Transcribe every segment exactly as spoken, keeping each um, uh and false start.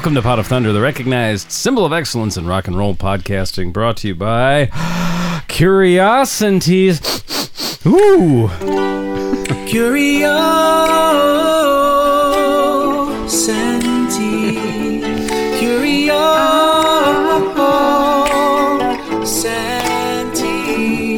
Welcome to Pot of Thunder, the recognized symbol of excellence in rock and roll podcasting, brought to you by Curiosities. Ooh. Curiosity. Curiosity.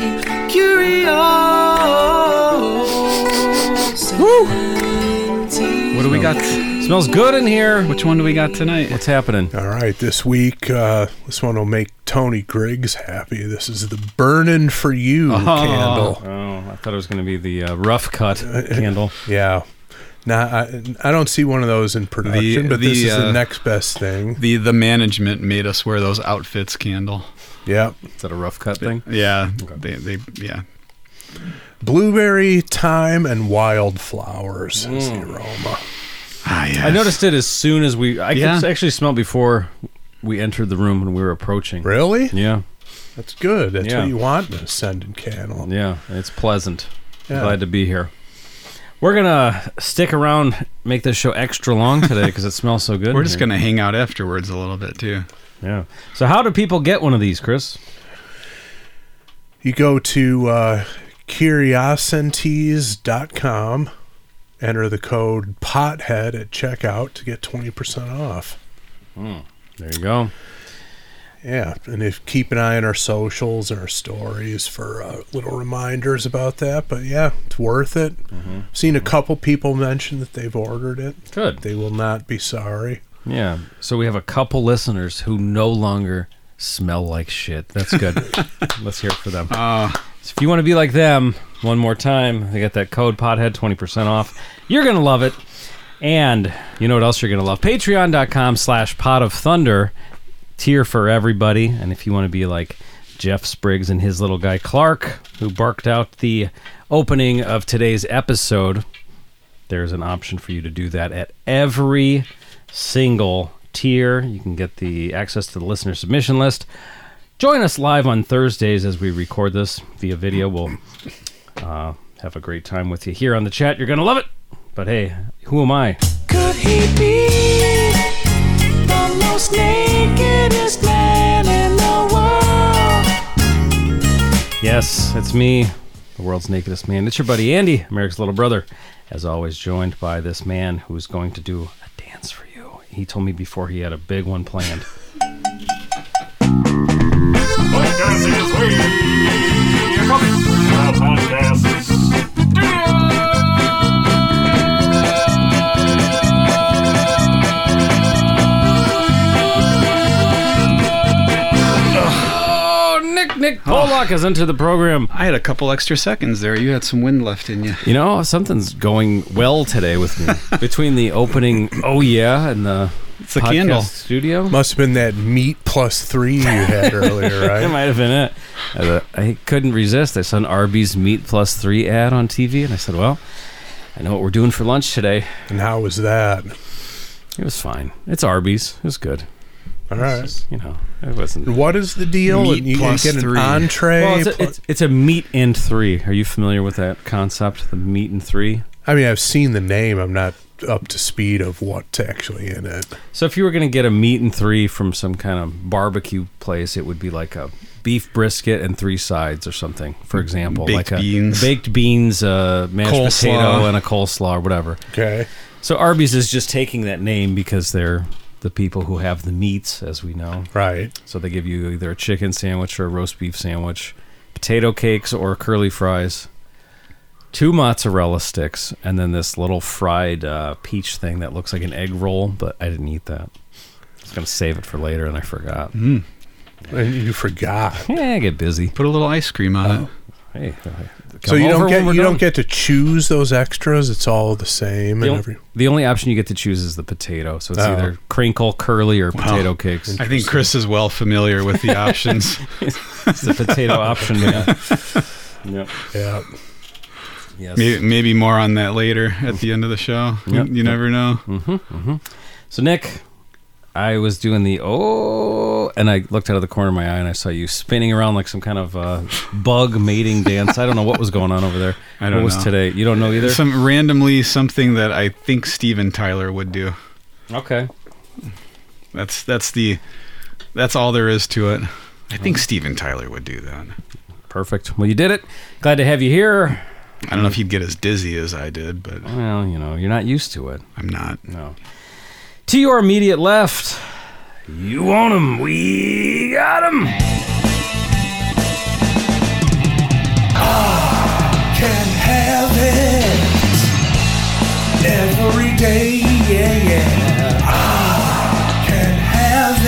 Curiosity. Woo. What do we got? Smells good in here. Which one do we got tonight? What's happening? All right, this week, uh, this one will make Tony Griggs happy. This is the Burnin' For You Oh. candle. Oh, I thought it was going to be the uh, rough cut candle. Yeah. Now, I, I don't see one of those in production, The- but the, this is the uh, next best thing. The the management made us wear those outfits, Candle. Yep. Is that a rough cut thing? Yeah, they they yeah. Blueberry, thyme, and wildflowers is the aroma. Ah, yes. I noticed it as soon as we... I Yeah. could actually smell before we entered the room when we were approaching. Really? Yeah, That's good. That's Yeah. what you want in a scented candle. yeah. It's pleasant. Yeah. Glad to be here. We're going to stick around, make this show extra long today because it smells so good. We're in just here. gonna hang out afterwards a little bit too. Yeah. So how do people get one of these, Chris? You go to uh, curiosities dot com, enter the code POTHEAD at checkout to get twenty percent off. There you go. Yeah, and if keep an eye on our socials and our stories for uh, little reminders about that. But yeah, it's worth it. Mm-hmm. Seen a couple people mention that they've ordered it. Good. They will not be sorry. Yeah. So we have a couple listeners who no longer smell like shit. That's good. Let's hear it for them. Uh, So if you want to be like them, one more time, they got that code POTHEAD, twenty percent off. You're going to love it. And you know what else you're going to love? Patreon.com slash Pot of Thunder. Tier for everybody. And if you want to be like Jeff Spriggs and his little guy Clark, who barked out the opening of today's episode, there's an option for you to do that at every single tier. You can get the access to the listener submission list. Join us live on Thursdays as we record this via video. We'll uh, have a great time with you here on the chat. You're going to love it. But hey, who am I? Could he be the most nakedest man in the world? Yes, it's me, the world's nakedest man. It's your buddy Andy, America's little brother. As always, joined by this man who's going to do a dance for you. He told me before he had a big one planned. Podcasting is we. Welcome to the podcast Oh, Nick, Nick Pollock has entered the program. I had a couple extra seconds there. You had some wind left in you. You know, something's going well today with me. Between the opening, oh yeah, and the It's a podcast candle. studio. Must have been that meat plus three you had earlier, It right? might have been it. Uh, I couldn't resist. I saw an Arby's Meat Plus Three ad on T V, and I said, well, I know what we're doing for lunch today. And how was that? It was fine. It's Arby's. It was good. All right. You know, it wasn't. What is the deal? Meat you plus get an three. entree. Well, it's a, pl- it's, it's a meat and three. Are you familiar with that concept, the meat and three? I mean, I've seen the name. I'm not up to speed of what's actually in it. So if you were going to get a meat and three from some kind of barbecue place, it would be like a beef brisket and three sides or something, for example. Baked like beans. A baked beans, uh, mashed Coleslaw. potato, and a coleslaw or whatever. Okay. So Arby's is just taking that name because they're the people who have the meats, as we know. Right. So they give you either a chicken sandwich or a roast beef sandwich, potato cakes or curly fries, two mozzarella sticks, and then this little fried uh, peach thing that looks like an egg roll, but I didn't eat that. I was going to save it for later, and I forgot. Mm. And you forgot. Yeah, I get busy. Put a little ice cream on it. Hey, uh, So come you over don't get when we're you done. don't get to choose those extras. It's all the same The, and on- every. the only option you get to choose is the potato. So it's Oh. either crinkle, curly, or potato cakes. I think Chris is well familiar with the options. It's the potato option, man. Yep. Yeah. Yes. maybe, maybe more on that later at the end of the show. Yep. You, you never know. Mm-hmm, mm-hmm. So, Nick, I was doing the oh, and I looked out of the corner of my eye and I saw you spinning around like some kind of uh, bug mating dance. I don't know what was going on over there. I don't what was know. today? You don't know either? Some randomly something that I think Steven Tyler would do. Okay. That's that's the that's all there is to it. I think Steven Tyler would do that. Perfect. Well, you did it. Glad to have you here. I don't know if he'd get as dizzy as I did, but Well, you know, you're not used to it. I'm not. No. To your immediate left, you want him. We got him. Can have it every day, yeah, yeah. I can have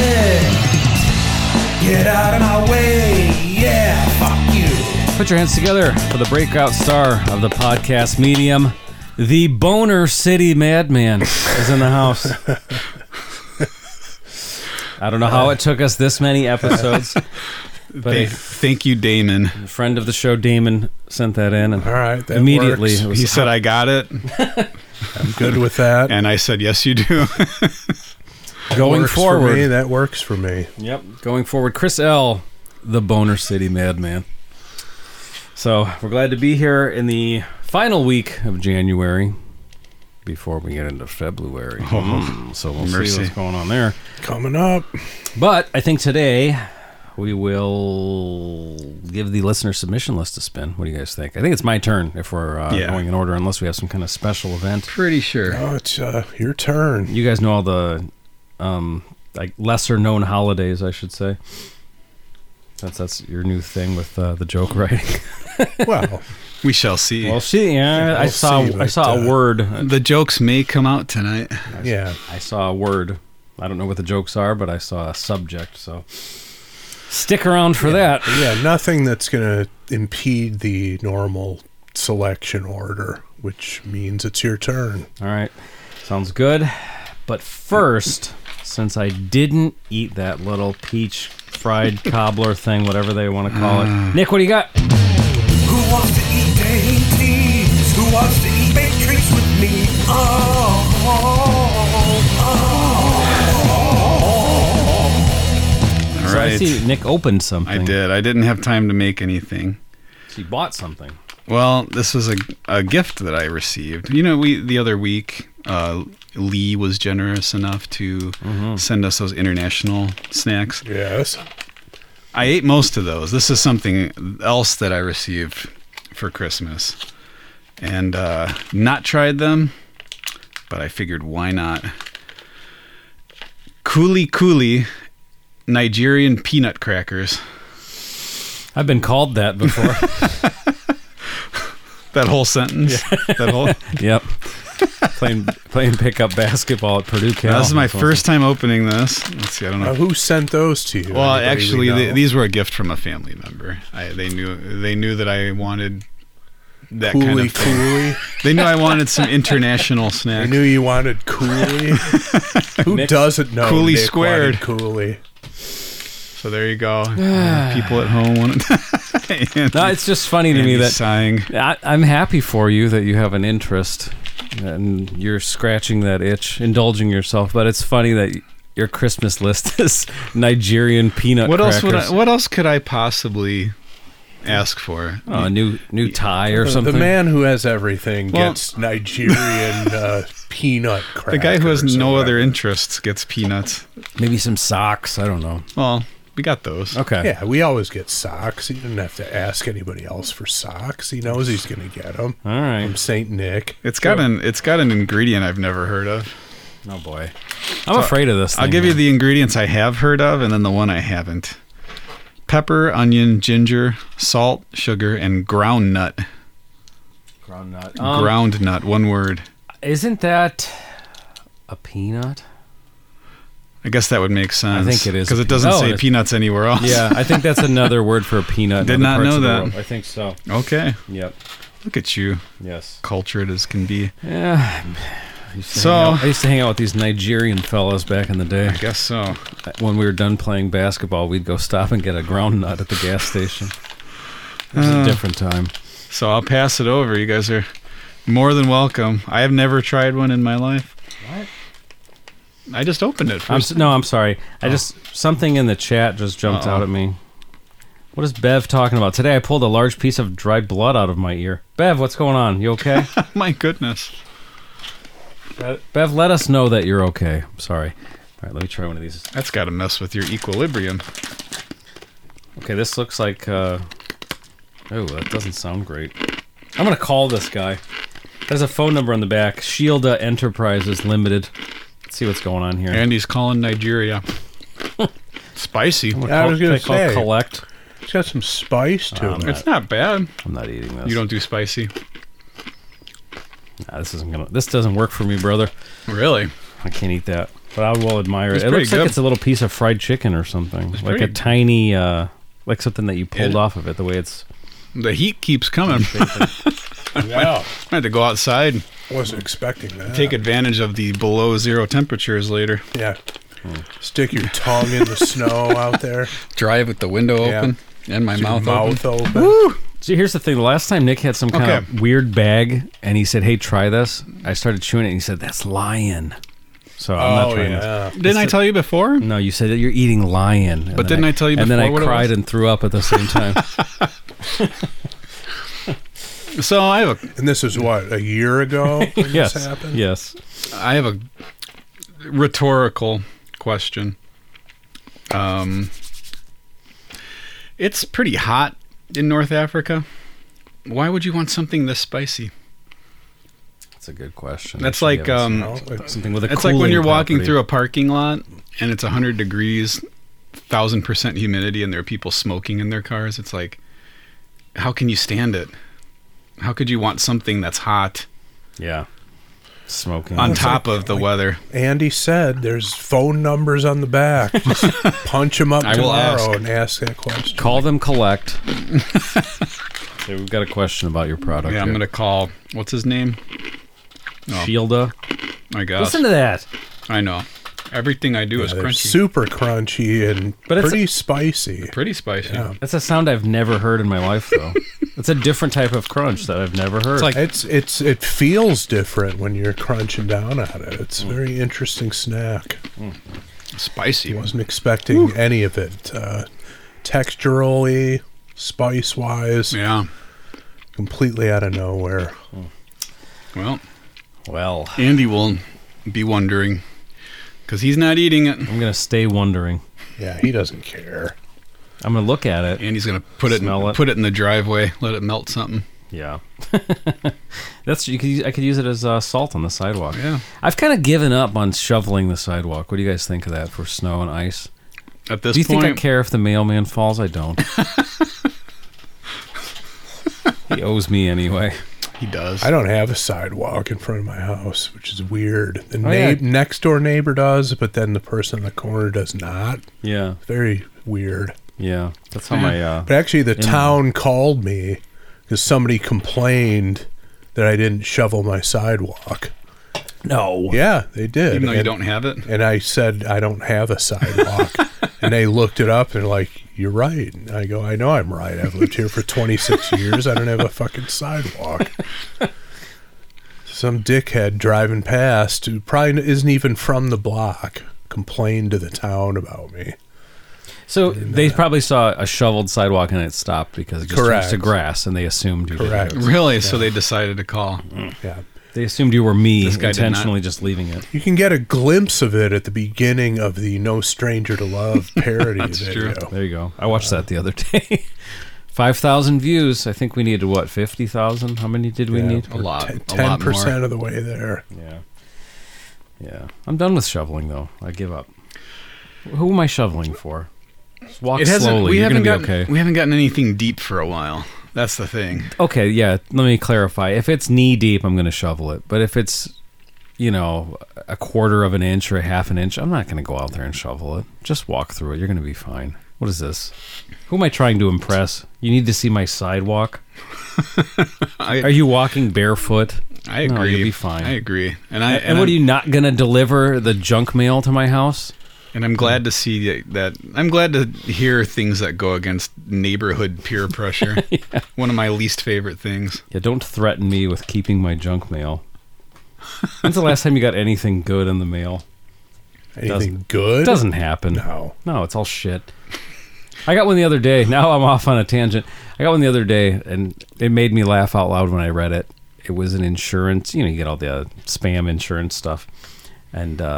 it. Get out of my way, yeah, fuck you. Put your hands together for the breakout star of the podcast medium. The Boner City Madman is in the house. I don't know how it took us this many episodes, but Thank, a thank you, Damon. friend of the show, Damon, sent that in. And All right, that immediately, works. it was He said I got it, I'm good with that. and I said yes, you do. going works forward. for me. That works for me. Yep, going forward. Chris L., the Boner City Madman. So we're glad to be here in the final week of January before we get into February. Mm, so we'll mercy. see what's going on there. Coming up. But I think today we will give the listener submission list a spin. What do you guys think? I think it's my turn if we're uh, Yeah. going in order, unless we have some kind of special event. Pretty sure. Oh, it's uh, your turn. You guys know all the um, like lesser known holidays, I should say. Since that's your new thing with uh, the joke writing. Well, We shall see. Well, see, yeah, I We'll saw see, I but, saw a uh, word. the jokes may come out tonight. yeah. I saw a word. I don't know what the jokes are, but I saw a subject. So stick around for that. Yeah, nothing that's going to impede the normal selection order, which means it's your turn. All right, sounds good. But first, since I didn't eat that little peach fried cobbler thing, whatever they want to call it, Nick, what do you got? Who wants to eat dainties? Who wants to eat baked treats with me? Oh, oh, All So I right. see Nick opened something. I did. I didn't have time to make anything. He bought something. Well, this was a, a gift that I received. You know, we the other week, uh, Lee was generous enough to send us those international snacks. Yes. I ate most of those. This is something else that I received for Christmas. And uh, not tried them, but I figured why not? Kuli Kuli Nigerian peanut crackers. I've been called that before. That whole sentence. That whole. Yep. playing playing pickup basketball at Purdue Cal. Now, this is my first time opening this. Let's see. I don't know. Uh, who sent those to you? Well, Anybody actually, we th know? these were a gift from a family member. I, they knew they knew that I wanted that kind Cooley of thing. Cooley. They knew I wanted some international I snacks. knew you wanted Cooley. Who Nick- doesn't know Cooley Nick squared. wanted Cooley? So there you go. People at home want to. No, it's just funny to me that sighing. I, I'm happy for you that you have an interest and you're scratching that itch, indulging yourself. But it's funny that your Christmas list is Nigerian peanut What else crackers. would I? What else could I possibly ask for? Oh, a new new tie or The- something. The man who has everything Well- gets Nigerian uh, peanut crackers. The guy who has or no other whatever. interests gets peanuts. Maybe some socks. I don't know. Well, we got those. Okay. Yeah, we always get socks. He didn't have to ask anybody else for socks. He knows he's going to get them All right. from Saint Nick. It's got an it's got an ingredient I've never heard of. Oh boy, I'm afraid of this. I'll thing, give you man. the ingredients I have heard of, and then the one I haven't: pepper, onion, ginger, salt, sugar, and ground nut. ground nut. Um, ground nut, one word. Isn't that a peanut? I guess that would make sense. I think it is because a it doesn't peanut. Oh, say it's- peanuts anywhere else. Yeah, I think that's another word for a peanut. in Did other not parts know of the that. world. I think so. Okay. Yep. Look at you, Yes. cultured as can be. Yeah. I used to So- hang out, I used to hang out with these Nigerian fellas back in the day. I guess so. When we were done playing basketball, we'd go stop and get a ground nut at the gas station. It was Uh. a different time. So I'll pass it over. You guys are more than welcome. I have never tried one in my life. What? I just opened it. I'm, First. s- no, I'm sorry. I just something in the chat just jumped Uh-oh. out at me. What is Bev talking about? Today I pulled a large piece of dried blood out of my ear. Bev, what's going on? You okay? My goodness. Bev, let us know that you're okay. Sorry. right, let me try one of these. That's got to mess with your equilibrium. Okay, this looks like. Uh, oh, that doesn't sound great. I'm gonna call this guy. There's a phone number on the back. Shielda Enterprises Limited. Let's see what's going on here. Andy's calling Nigeria. Spicy. I'm gonna Yeah, I call, was gonna can call say. collect. It's got some spice to Um, it. It's not bad. I'm not eating this. You don't do spicy. Nah, this isn't gonna. This doesn't work for me, brother. Really? I can't eat that. But I will admire It's it. It pretty looks like good. it's a little piece of fried chicken or something, like pretty- a tiny, uh, like something that you pulled Yeah. off of it. The way it's. The heat keeps coming. Yeah. I had to go outside, Wasn't expecting that. take advantage of the below zero temperatures later. Yeah. Stick your tongue in the snow out there. Drive with the window Yeah. open and my Your mouth, mouth open. open. See, here's the thing. The last time Nick had some kind Okay. of weird bag, and he said, "Hey, try this." I started chewing it, and he said, "That's lion." So I'm not Oh, trying this. yeah. Didn't I tell you before? No, you said that you're eating lion. And But then didn't I tell you And then I before what it cried was? and threw up at the same time. So I have a And this is what, a year ago when yes. this happened? Yes. I have a rhetorical question. Um, it's pretty hot in North Africa. Why would you want something this spicy? That's a good question. That's I should like get um, No, it's- something with a it's like when cooling you're walking property. through a parking lot and it's one hundred degrees, thousand percent humidity, and there are people smoking in their cars. It's like, how can you stand it? How could you want something that's hot Yeah. Smoking. on It's top like- of the like- weather? Andy said there's phone numbers on the back. Just punch them up I will tomorrow ask. and ask that question. Call them collect. Okay, we've got a question about your product. Yeah, I'm here. gonna call. What's his name? Oh. Shielda. My gosh, Listen to that. I know. Everything I do Yeah, is they're crunchy. super crunchy and But it's- pretty spicy. Pretty spicy. Yeah. That's a sound I've never heard in my life, though. It's a different type of crunch that I've never heard. It's like It's it's it feels different when you're crunching down on it. It's Mm. a very interesting snack. spicy. Wasn't expecting any of it. Uh, texturally, spice wise, Yeah. completely out of nowhere. Well, well, Andy will be wondering because he's not eating it. I'm gonna stay wondering. Yeah, he doesn't care. I'm gonna look at it. Andy's gonna put it, Smell in, it. put it in the driveway, let it melt something. Yeah, that's you could. use- I could use it as uh, salt on the sidewalk. Yeah. I've kind of given up on shoveling the sidewalk. What do you guys think of that for snow and ice? At this Do you point, think I care if the mailman falls? I don't. He owes me anyway. he does. I don't have a sidewalk in front of my house, which is weird. The Oh, yeah. neigh- next door neighbor does, but then the person in the corner does not. Yeah, Very weird. yeah. That's how my. Uh, But actually, the In- town called me because somebody complained that I didn't shovel my sidewalk. no. Yeah, they did. Even though you And- don't have it. And I said, I don't have a sidewalk. And they looked it up and they're like, you're right. And I go, I know I'm right. I've lived here for twenty-six years. I don't have a fucking sidewalk. Some dickhead driving past who probably isn't even from the block complained to the town about me. So they probably saw a shoveled sidewalk and it stopped because it just Correct. turns to grass, and they assumed you Correct. didn't. do it. Really? So they decided to call. Yeah. They assumed you were me This guy did not. intentionally just leaving it. You can get a glimpse of it at the beginning of the No Stranger to Love parody That's video. true. There you go. I watched that the other day. Five thousand views. I think we needed what? Fifty thousand? How many did we Yeah. need? A lot. a Ten lot more. percent of the way there. Yeah. Yeah. I'm done with shoveling though. I give up. Who am I shoveling for? Just walk It hasn't. slowly. We You're haven't gonna gotten. be okay. We haven't gotten anything deep for a while. That's the thing. Okay, yeah. Let me clarify. If it's knee deep, I'm going to shovel it. But if it's, you know, a quarter of an inch or a half an inch, I'm not going to go out there and shovel it. Just walk through it. You're going to be fine. What is this? Who am I trying to impress? You need to see my sidewalk. I, Are you walking barefoot? I No, agree. you'll be fine. I agree. And I And, and, what are I'm, you not going to deliver the junk mail to my house? and I'm glad to see that, that. I'm glad to hear things that go against neighborhood peer pressure. One of my least favorite things. Yeah, don't threaten me with keeping my junk mail. When's the last time you got anything good in the mail? Anything good? It doesn't happen. No. No, it's all shit. I got one the other day. Now I'm off on a tangent. I got one the other day, and it made me laugh out loud when I read it. It was an insurance. You know, you get all the uh, spam insurance stuff. And uh,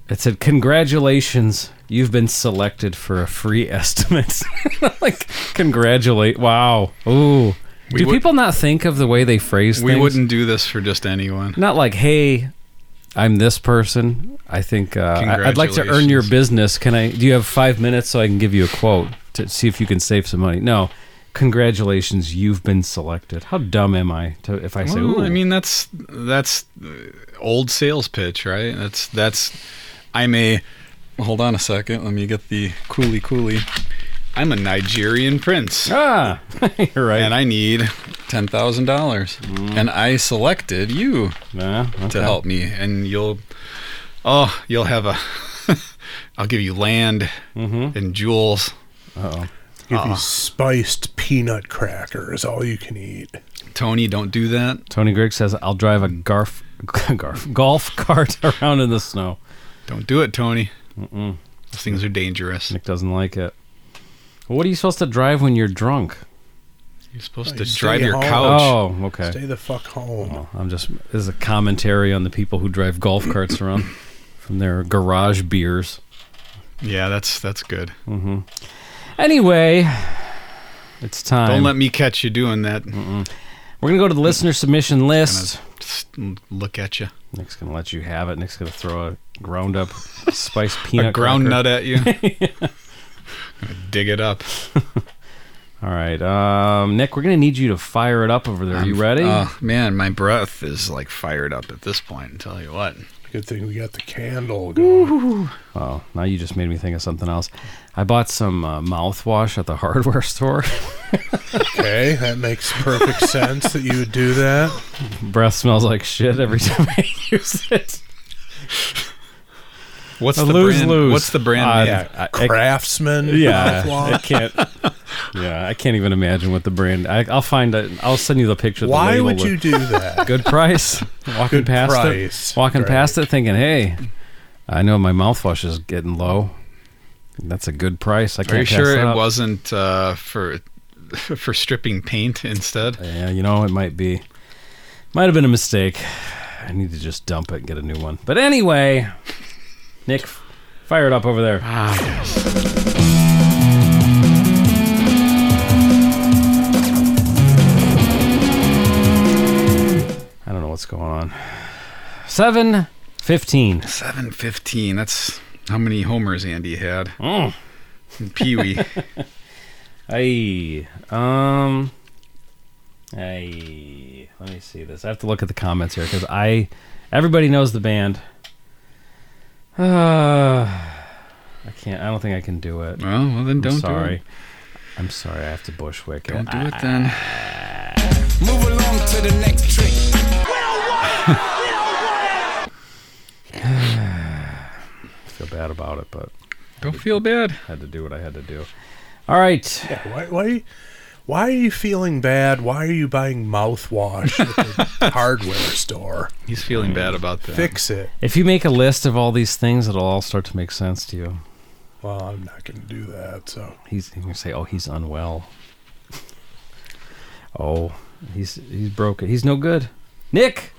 It said, "Congratulations, you've been selected for a free estimate." Like, congratulate! Wow. Ooh. We Do would- people not think of the way they phrase We things? wouldn't do this for just anyone. Not like, "Hey, I'm this person. I think uh, I- I'd like to earn your Congratulations. business. Can I? Do you have five minutes so I can give you a quote to see if you can save some money?" No. Congratulations, you've been selected. How dumb am I to if I say, Well, "Ooh"? I mean, that's that's uh, old sales pitch, right? That's that's. I'm a. Hold on a second. Let me get the coolie coolie. I'm a Nigerian prince, ah, you're right. and I need ten thousand dollars, and I selected you Nah, okay. to help me, and you'll. Oh, you'll have a. I'll give you land Mm-hmm. and jewels. Uh-oh. Give you spiced peanut crackers, all you can eat. Tony, don't do that. Tony Grigg says, "I'll drive a garf, garf golf cart around in the snow." Don't do it, Tony. Mm-mm. Those things are dangerous. Nick doesn't like it. Well, what are you supposed to drive when you're drunk? You're supposed Oh, to you drive stay your home. couch. Oh, okay. Stay the fuck home. Well, I'm just this is a commentary on the people who drive golf carts around from their garage beers. Yeah, that's that's good. Mm-hmm. Anyway, it's time. Don't let me catch you doing that. We're gonna go to the listener submission list. Just look at you. Nick's gonna let you have it. Nick's gonna throw a ground up spiced peanut A ground cracker. nut at you. Gonna dig it up. All right, um, Nick, we're gonna need you to fire it up over there. Are you ready? Oh man, my breath is like fired up at this point. I tell you what. Good thing we got the candle going. Oh, now you just made me think of something else. I bought some uh, mouthwash at the hardware store. Okay, that makes perfect sense that you would do that. Breath smells like shit every time I use it. What's A the lose brand? lose. What's the brand Uh, name? I- I- Craftsman. Yeah, I mouthwash. can't. Yeah, I can't even imagine what the brand. I, I'll find it. I'll send you the picture. Of the Why label would with- you do that? Good price. Walking Good past price. it. Walking Right. past it, thinking, "Hey, I know my mouthwash is getting low. That's a good price. I can't Are you pass sure that it up." wasn't uh, for for stripping paint instead? Yeah, you know, it might be. Might have been a mistake. I need to just dump it and get a new one. But anyway, Nick, fire it up over there. Ah, yes. I don't know what's going on. seven fifteen. seven fifteen. That's how many homers Andy had. Mm. Pee Wee. Hey, um, hey, let me see this. I have to look at the comments here because I, everybody knows the band. Uh, I can't. I don't think I can do it. Well, well then I'm don't sorry. do it. I'm sorry. I have to Bushwick. Don't do I, it then. Move along to the next trick. I feel bad about it, but Don't feel bad. I had to do what I had to do. All right. Yeah, why, why, why are you feeling bad? Why are you buying mouthwash at the hardware store? He's feeling bad about that. Fix it. If you make a list of all these things, it'll all start to make sense to you. Well, I'm not going to do that. So He's, he's gonna say, "Oh, he's unwell. Oh, he's he's broken. He's no good." Nick.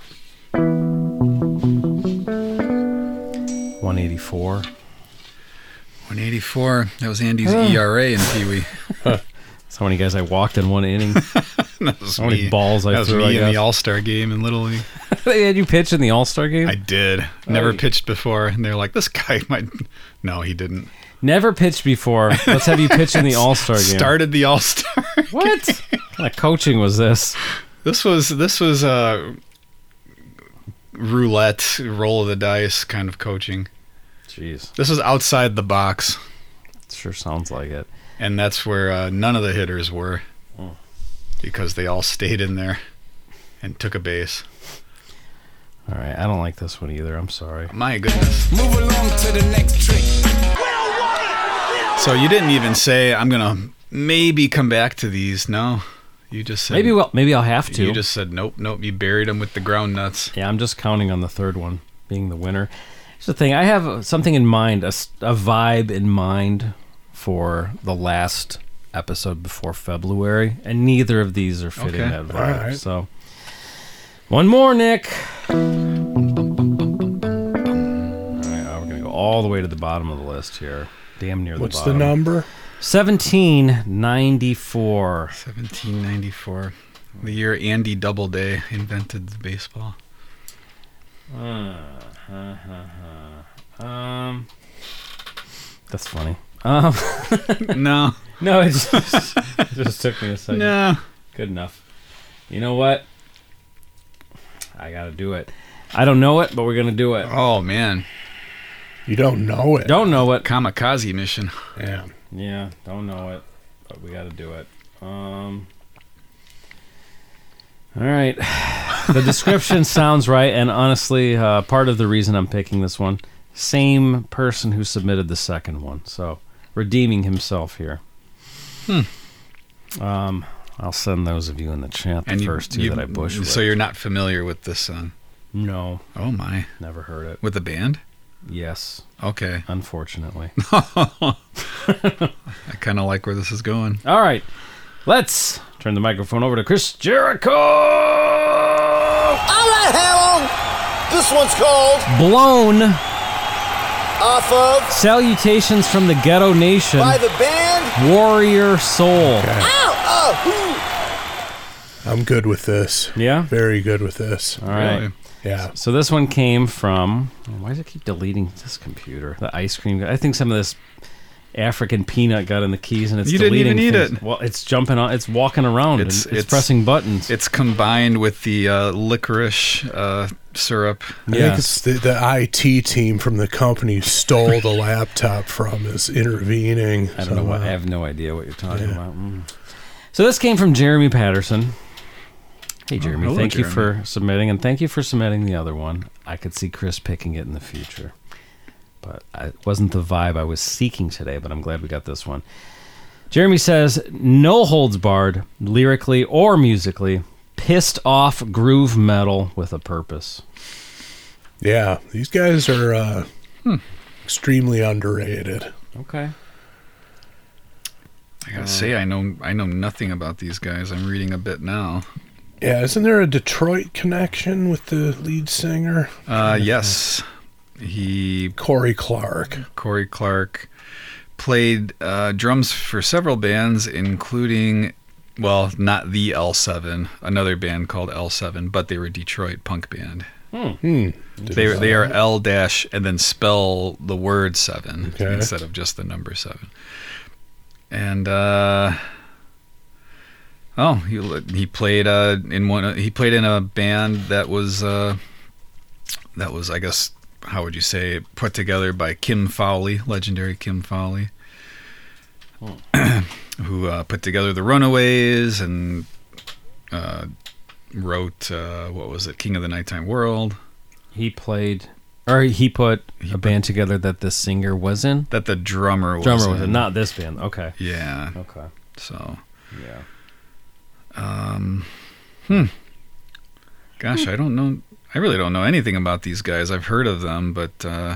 one eighty-four. one eighty-four. That was Andy's E R A in Pee Wee. That's how many guys I walked in one inning. That was How many me. balls I that was threw, I me in the guess. All-Star game in Little League. They had you pitch in the All-Star game? I did. Never Oh. pitched before, and they're like, "This guy might." No, he didn't. Never pitched before. Let's have you pitch in the All-Star game. Started the All-Star. What? What kind of coaching was this? This was this was uh, roulette, roll of the dice kind of coaching. Jeez. This was outside the box, Sure sounds like it. and that's where uh, none of the hitters were, Oh. because they all stayed in there and took a base. All right. I don't like this one either. I'm sorry. My goodness. Move along to the next trick. So you didn't even say, "I'm gonna maybe come back to these." No, you just said Maybe well, maybe I'll have to. You just said nope, nope. You buried them with the ground nuts. Yeah, I'm just counting on the third one being the winner. Here's the thing. I have something in mind, a, s- a vibe in mind for the last episode before February, and neither of these are fitting Okay. that vibe. All right. So, one more, Nick. All right, we're going to go all all the way to the bottom of the list here. Damn near the What's bottom. the number? seventeen ninety-four. seventeen ninety-four. The year Andy Doubleday invented the baseball. Uh, uh, uh, uh. Um, that's funny. Um, No. no, it just, it just took me a second. No. Good enough. You know what? I gotta do it. I don't know it, but we're gonna do it. Oh, man. You don't know it. Don't know it. Kamikaze mission. Yeah. Yeah, don't know it, but we gotta do it. Um. All right. The description sounds right, and honestly, uh, part of the reason I'm picking this one, same person who submitted the second one, so redeeming himself here. Hmm. Um, I'll send those of you in the chat the And you- first two you- that I bush with. So you're not familiar with this song? No, Oh, my. never heard it. With the band? Yes, Okay. unfortunately. I kind of like where this is going. All right, let's turn the microphone over to Chris Jericho. All right, Harold. This one's called Blown. Off of Salutations from the Ghetto Nation. by the band. Warrior Soul. Ow! Oh! I'm good with this. Yeah? Very good with this. All right. Really? Yeah. So this one came from. Why does it keep deleting this computer? The ice cream. I think some of this African peanut got in the keys and it's You didn't deleting even eat things. it. Well, it's jumping on. It's walking around. It's- and it's, it's- pressing buttons. It's combined with the uh, licorice uh, syrup. I think it's the, the I T team from the company who stole the laptop from is intervening. I don't know what. I somehow. have no idea what you're talking Yeah. about. Mm. So this came from Jeremy Patterson. Hey, Jeremy. hello, thank you Jeremy. for submitting, and thank you for submitting the other one. I could see Chris picking it in the future, but I, it wasn't the vibe I was seeking today, but I'm glad we got this one. Jeremy says, no holds barred, lyrically or musically, pissed off groove metal with a purpose. Yeah, these guys are uh, extremely underrated. Okay. I gotta say, I know I know nothing about these guys. I'm reading a bit now. Yeah, isn't there a Detroit connection with the lead singer? Uh, yes, he Corey Clark. Corey Clark played uh, drums for several bands, including, well, not the L seven, another band called L seven, but they were a Detroit punk band. Hmm. They they are L dash and then spell the word seven Okay. instead of just the number seven. And uh, oh, he he played uh, in one. He played in a band that was uh, that was I guess how would you say put together by Kim Fowley, legendary Kim Fowley, who uh, put together the Runaways and uh, wrote uh, what was it, King of the Nighttime World. He played, or he put He a put- band together that the singer was in. That the drummer was Drummer was in. in, not this band. Okay. Yeah. Okay. So, Yeah. um, hmm. Gosh, I don't know. I really don't know anything about these guys. I've heard of them, but uh,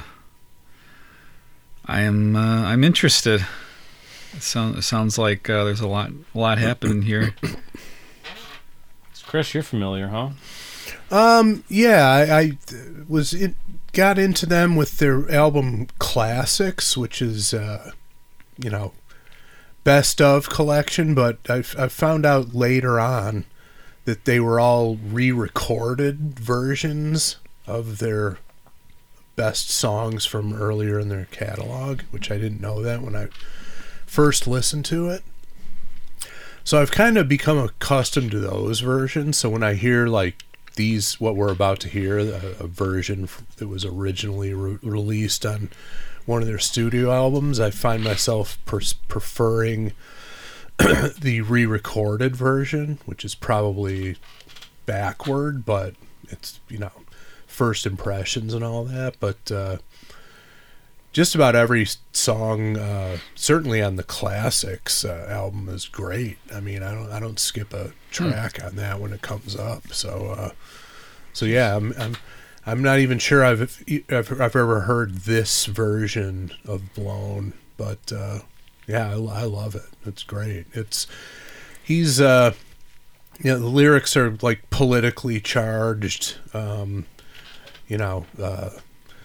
I am uh, I'm interested. It, sound, it sounds like uh, there's a lot a lot happening here. Chris, you're familiar, huh? Um, yeah, I, I was it got into them with their album Classics, which is uh, you know, best of collection. But I I found out later on that they were all re-recorded versions of their best songs from earlier in their catalog, which I didn't know that when I first listened to it. So I've kind of become accustomed to those versions. So when I hear like these, what we're about to hear, a, a version that was originally re- released on one of their studio albums, I find myself pers- preferring the re-recorded version, which is probably backward, but it's, you know, first impressions and all that. But uh, just about every song, uh, certainly on the Classics uh, album, is great. I mean, I don't, I don't skip a track on that when it comes up. So, uh, so yeah, I'm, I'm, I'm not even sure I've, I've, I've ever heard this version of Blown, but uh, yeah, I, I love it. It's great. It's, he's, uh, you know, the lyrics are like politically charged. Um, you know, uh,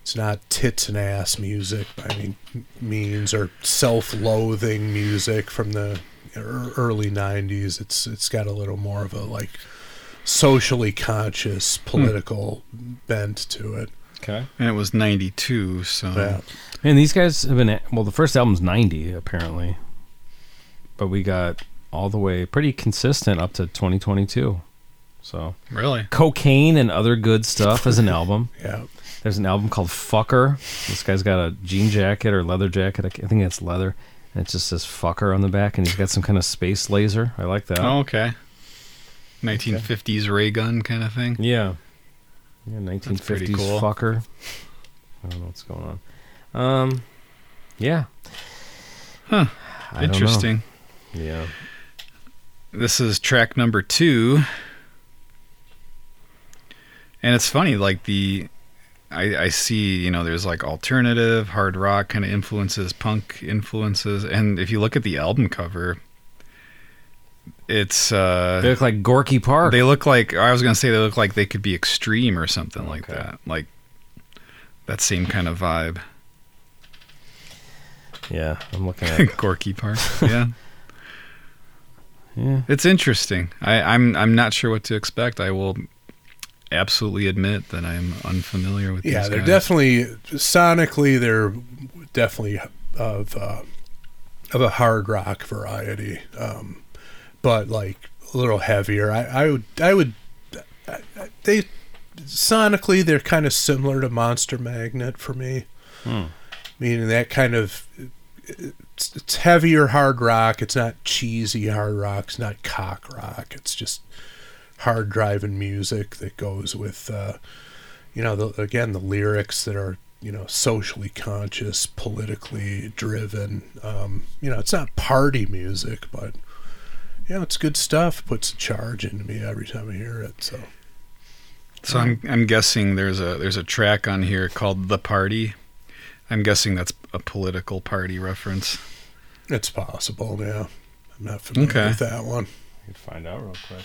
It's not tits and ass music by any means, or self-loathing music from the early nineties. It's it's got a little more of a like socially conscious political hmm. bent to it. Okay. And it was ninety-two, so Yeah. And these guys have been, well, the first album's ninety apparently, but we got all the way pretty consistent up to twenty twenty-two. So really, Cocaine and Other Good Stuff as an album. Yeah. There's an album called Fucker. This guy's got a jean jacket or leather jacket. I think it's leather. And it just says Fucker on the back, and he's got some kind of space laser. I like that. Oh, okay. nineteen fifties okay. ray gun kind of thing. Yeah. Yeah, nineteen fifties cool. Fucker. I don't know what's going on. Um, yeah. Huh. I Interesting. Yeah. This is track number two. And it's funny, like the... I, I see, you know, there's like alternative, hard rock kind of influences, punk influences, and if you look at the album cover, it's... Uh, they look like Gorky Park. They look like, I was going to say they look like they could be Extreme or something okay. like that. Like, that same kind of vibe. Yeah, I'm looking at... Gorky Park, yeah. Yeah. It's interesting. I, I'm I'm not sure what to expect. I will... absolutely admit that I'm unfamiliar with yeah, these they're guys. definitely sonically they're definitely of uh, of a hard rock variety, um, but like a little heavier. I, I would I would I, they sonically they're kind of similar to Monster Magnet for me, hmm. meaning that kind of it's, it's heavier hard rock. It's not cheesy hard rock. It's not cock rock. It's just hard driving music that goes with, uh, you know, the, again, the lyrics that are, you know, socially conscious, politically driven. Um, you know, it's not party music, but, you know, it's good stuff. Puts a charge into me every time I hear it. So, so I'm I'm guessing there's a there's a track on here called "The Party." I'm guessing that's a political party reference. It's possible, yeah. I'm not familiar okay. with that one. You can find out real quick.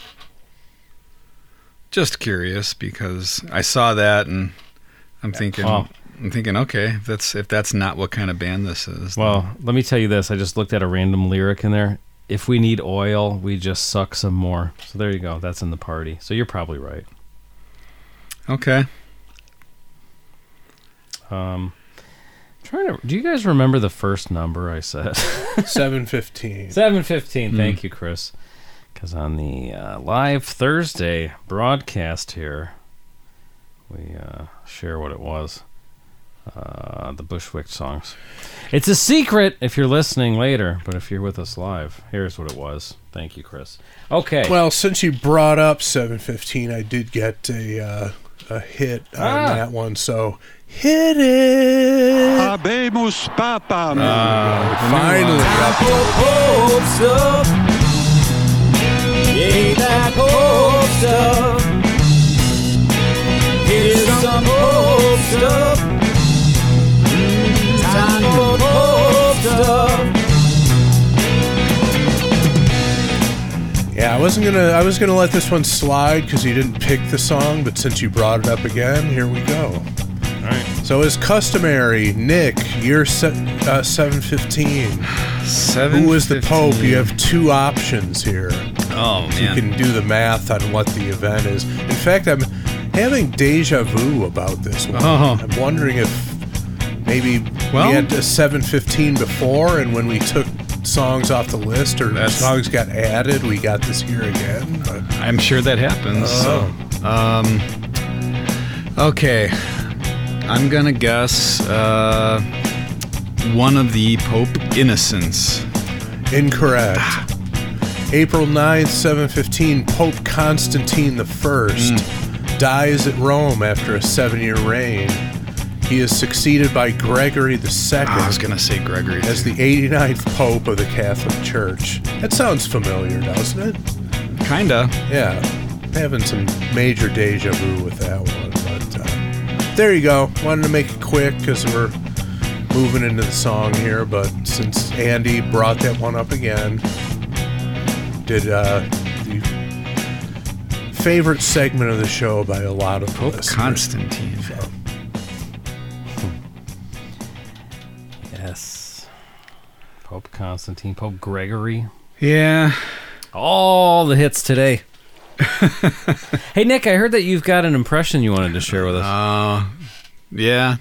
Just curious because I saw that and I'm thinking, oh. I'm thinking, okay, if that's if that's not what kind of band this is. Well, then. let me tell you this. I just looked at a random lyric in there. If we need oil, we just suck some more. So there you go. That's in The Party. So you're probably right. Okay. Um, trying to. Do you guys remember the first number I said? seven fifteen. seven fifteen. Mm. Thank you, Chris. Because on the uh, live Thursday broadcast here, we uh, share what it was. Uh, the Bushwick songs. It's a secret if you're listening later, but if you're with us live, here's what it was. Thank you, Chris. Okay. Well, since you brought up seven fifteen, I did get a uh, a hit on Ah. that one, so hit it! Habemus Papam. Uh, Finally up to Hope stuff. Yeah, that hope stuff. Here's some hope stuff. Time for hope stuff. Yeah, I wasn't gonna. I was gonna let this one slide because you didn't pick the song, but since you brought it up again, here we go. All right. So, as customary, Nick, you're se- uh, seven fifteen. Seven. Who is the Pope? You have two options here. Oh You man. can do the math on what the event is. In fact, I'm having deja vu about this one. Oh. I'm wondering if maybe Well- we had a seven fifteen before, and when we took songs off the list or That's- songs got added, we got this here again. But, I'm sure that happens. Oh. So, um, okay, I'm gonna guess uh, one of the Pope Innocents. incorrect. April ninth, seven fifteen, Pope Constantine the First dies at Rome after a seven-year reign. He is succeeded by Gregory the Second. I was gonna say Gregory. as too. the eighty-ninth Pope of the Catholic Church. That sounds familiar, doesn't it? Kinda. Yeah. Having some major deja vu with that one. But uh, there you go. Wanted to make it quick because we're moving into the song here. But since Andy brought that one up again, did uh, the favorite segment of the show by a lot of Pope listeners. Constantine. Pope Constantine, Pope Gregory. Yeah. All the hits today. Hey, Nick, I heard that you've got an impression you wanted to share with us. Uh, yeah.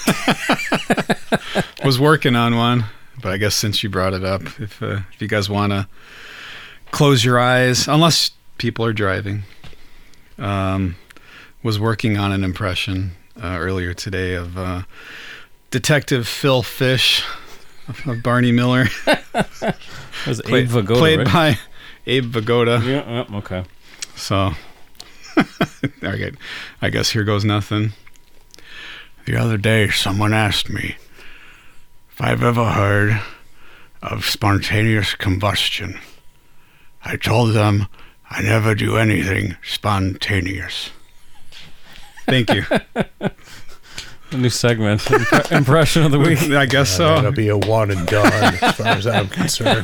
Was working on one, but I guess since you brought it up, if uh, if you guys want to close your eyes, unless people are driving, um, was working on an impression uh, earlier today of uh, Detective Phil Fish of Barney Miller. That was Play, Abe Vigoda, played right? by Abe Vigoda. Yeah, yeah, okay. So, okay, I guess here goes nothing. The other day, someone asked me if I've ever heard of spontaneous combustion. I told them I never do anything spontaneous. Thank you. A new segment. Impre- impression of the week. I guess so. That'll be a one and done as far as I'm concerned.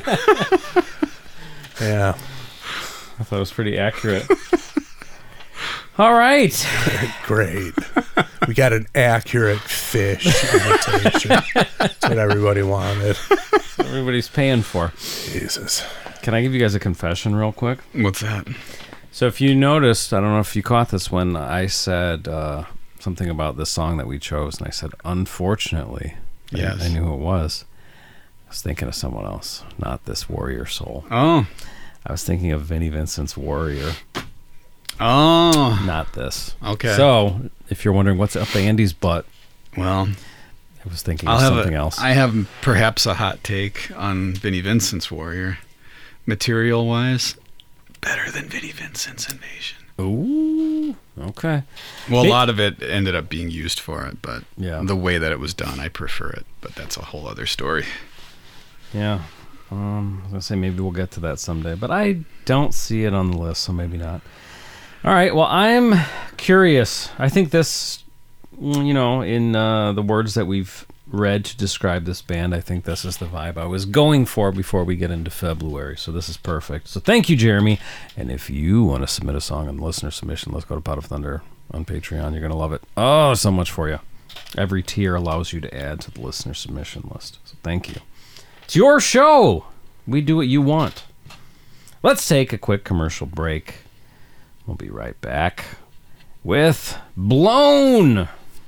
Yeah. I thought it was pretty accurate. All right. Great. We got an accurate fish imitation. That's what everybody wanted. Everybody's paying for. Jesus. Can I give you guys a confession real quick? What's that? So if you noticed, I don't know if you caught this when I said uh, something about this song that we chose, and I said, unfortunately, I- Yes. I, knew who it was. I was thinking of someone else, not this Warrior Soul. Oh. I was thinking of Vinnie Vincent's Warrior, Oh. not this. Okay. So if you're wondering what's up Andy's butt, Well, I was thinking I'll of have something a, else. I have perhaps a hot take on Vinnie Vincent's Warrior. Material-wise, better than Vinnie Vincent's Invasion. Ooh, okay. Well, a It- lot of it ended up being used for it, but Yeah. the way that it was done, I prefer it. But that's a whole other story. Yeah. Um, I was going to say maybe we'll get to that someday, but I don't see it on the list, so maybe not. All right, well, I'm curious. I think this, mm, you know, in uh, the words that we've read to describe this band, I think this is the vibe I was going for before we get into February, so this is perfect. So thank you, Jeremy. And if you want to submit a song on listener submission, let's go to Pot of Thunder on Patreon. You're going to love it. Oh, so much for you. Every tier allows you to add to the listener submission list, so thank you. It's your show. We do what you want. Let's take a quick commercial break. We'll be right back with Blown.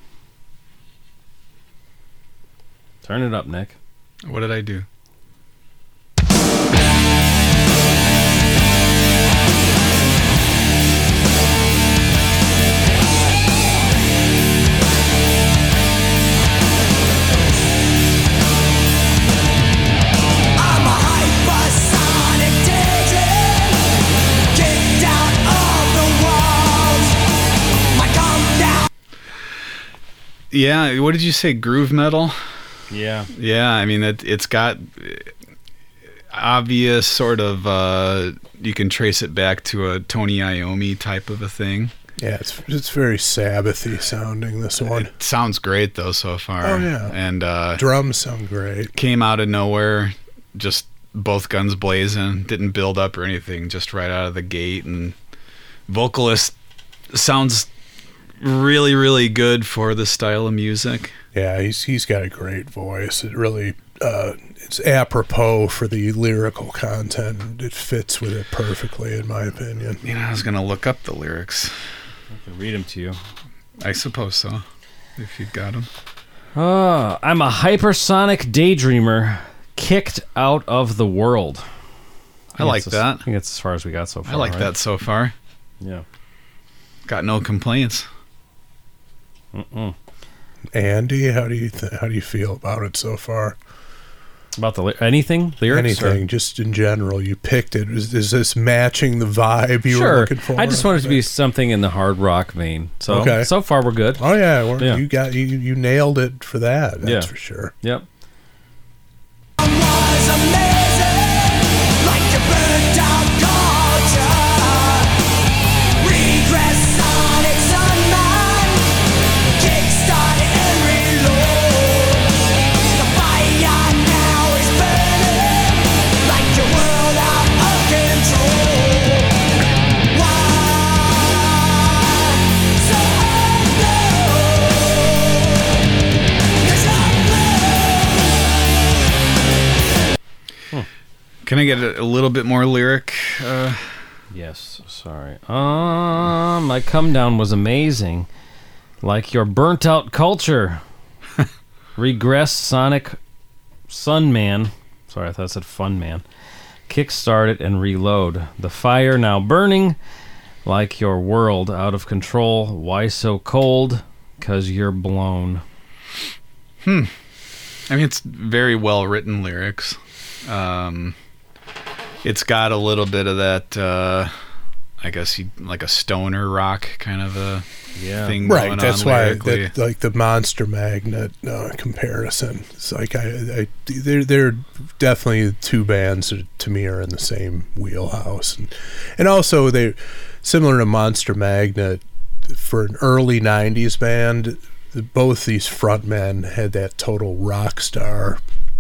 Turn it up, Nick. What did I do? Yeah, what did you say? Groove metal? Yeah. Yeah, I mean, it, it's got obvious sort of, uh, you can trace it back to a Tony Iommi type of a thing. Yeah, it's it's very Sabbathy sounding, this one. It sounds great, though, so far. Oh, yeah. And uh, Drums sound great. came out of nowhere, just both guns blazing, didn't build up or anything, just right out of the gate. And vocalist sounds really, really good for the style of music. Yeah, he's he's got a great voice. It really uh, it's apropos for the lyrical content. It fits with it perfectly, in my opinion. You know, I was going to look up the lyrics. I can read them to you. I suppose so, if you've got them. Oh, I'm a hypersonic daydreamer kicked out of the world. I like think that's as- that. I think that's as far as we got so far. I like right? that so far. Yeah. Got no complaints. Mm-mm. Andy, how do you th- how do you feel about it so far? About the ly- anything lyrics? or- Anything, just in general. You picked it. Is, is this matching the vibe you sure. were looking for? I just wanted it to be something in the hard rock vein. So Okay. so far we're good. Oh yeah, we're, Yeah. you got you you nailed it for that. That's Yeah. for sure. Yep. Can I get a, a little bit more lyric? Uh, Yes, sorry. Um, my come down was amazing. Like your burnt out culture. Regress Sonic Sunman. Sorry, I thought I said Fun Man. Kickstart it and reload. The fire now burning. Like your world out of control. Why so cold? 'Cause you're blown. Hmm. I mean, it's very well written lyrics. Um, it's got a little bit of that, uh, I guess, you, like a stoner rock kind of a Yeah. thing Right, going that's on why lyrically. that, like the Monster Magnet uh, comparison. It's like I, I they're they're definitely two bands that to me are in the same wheelhouse, and and also they similar to Monster Magnet for an early nineties band. Both these frontmen had that total rock star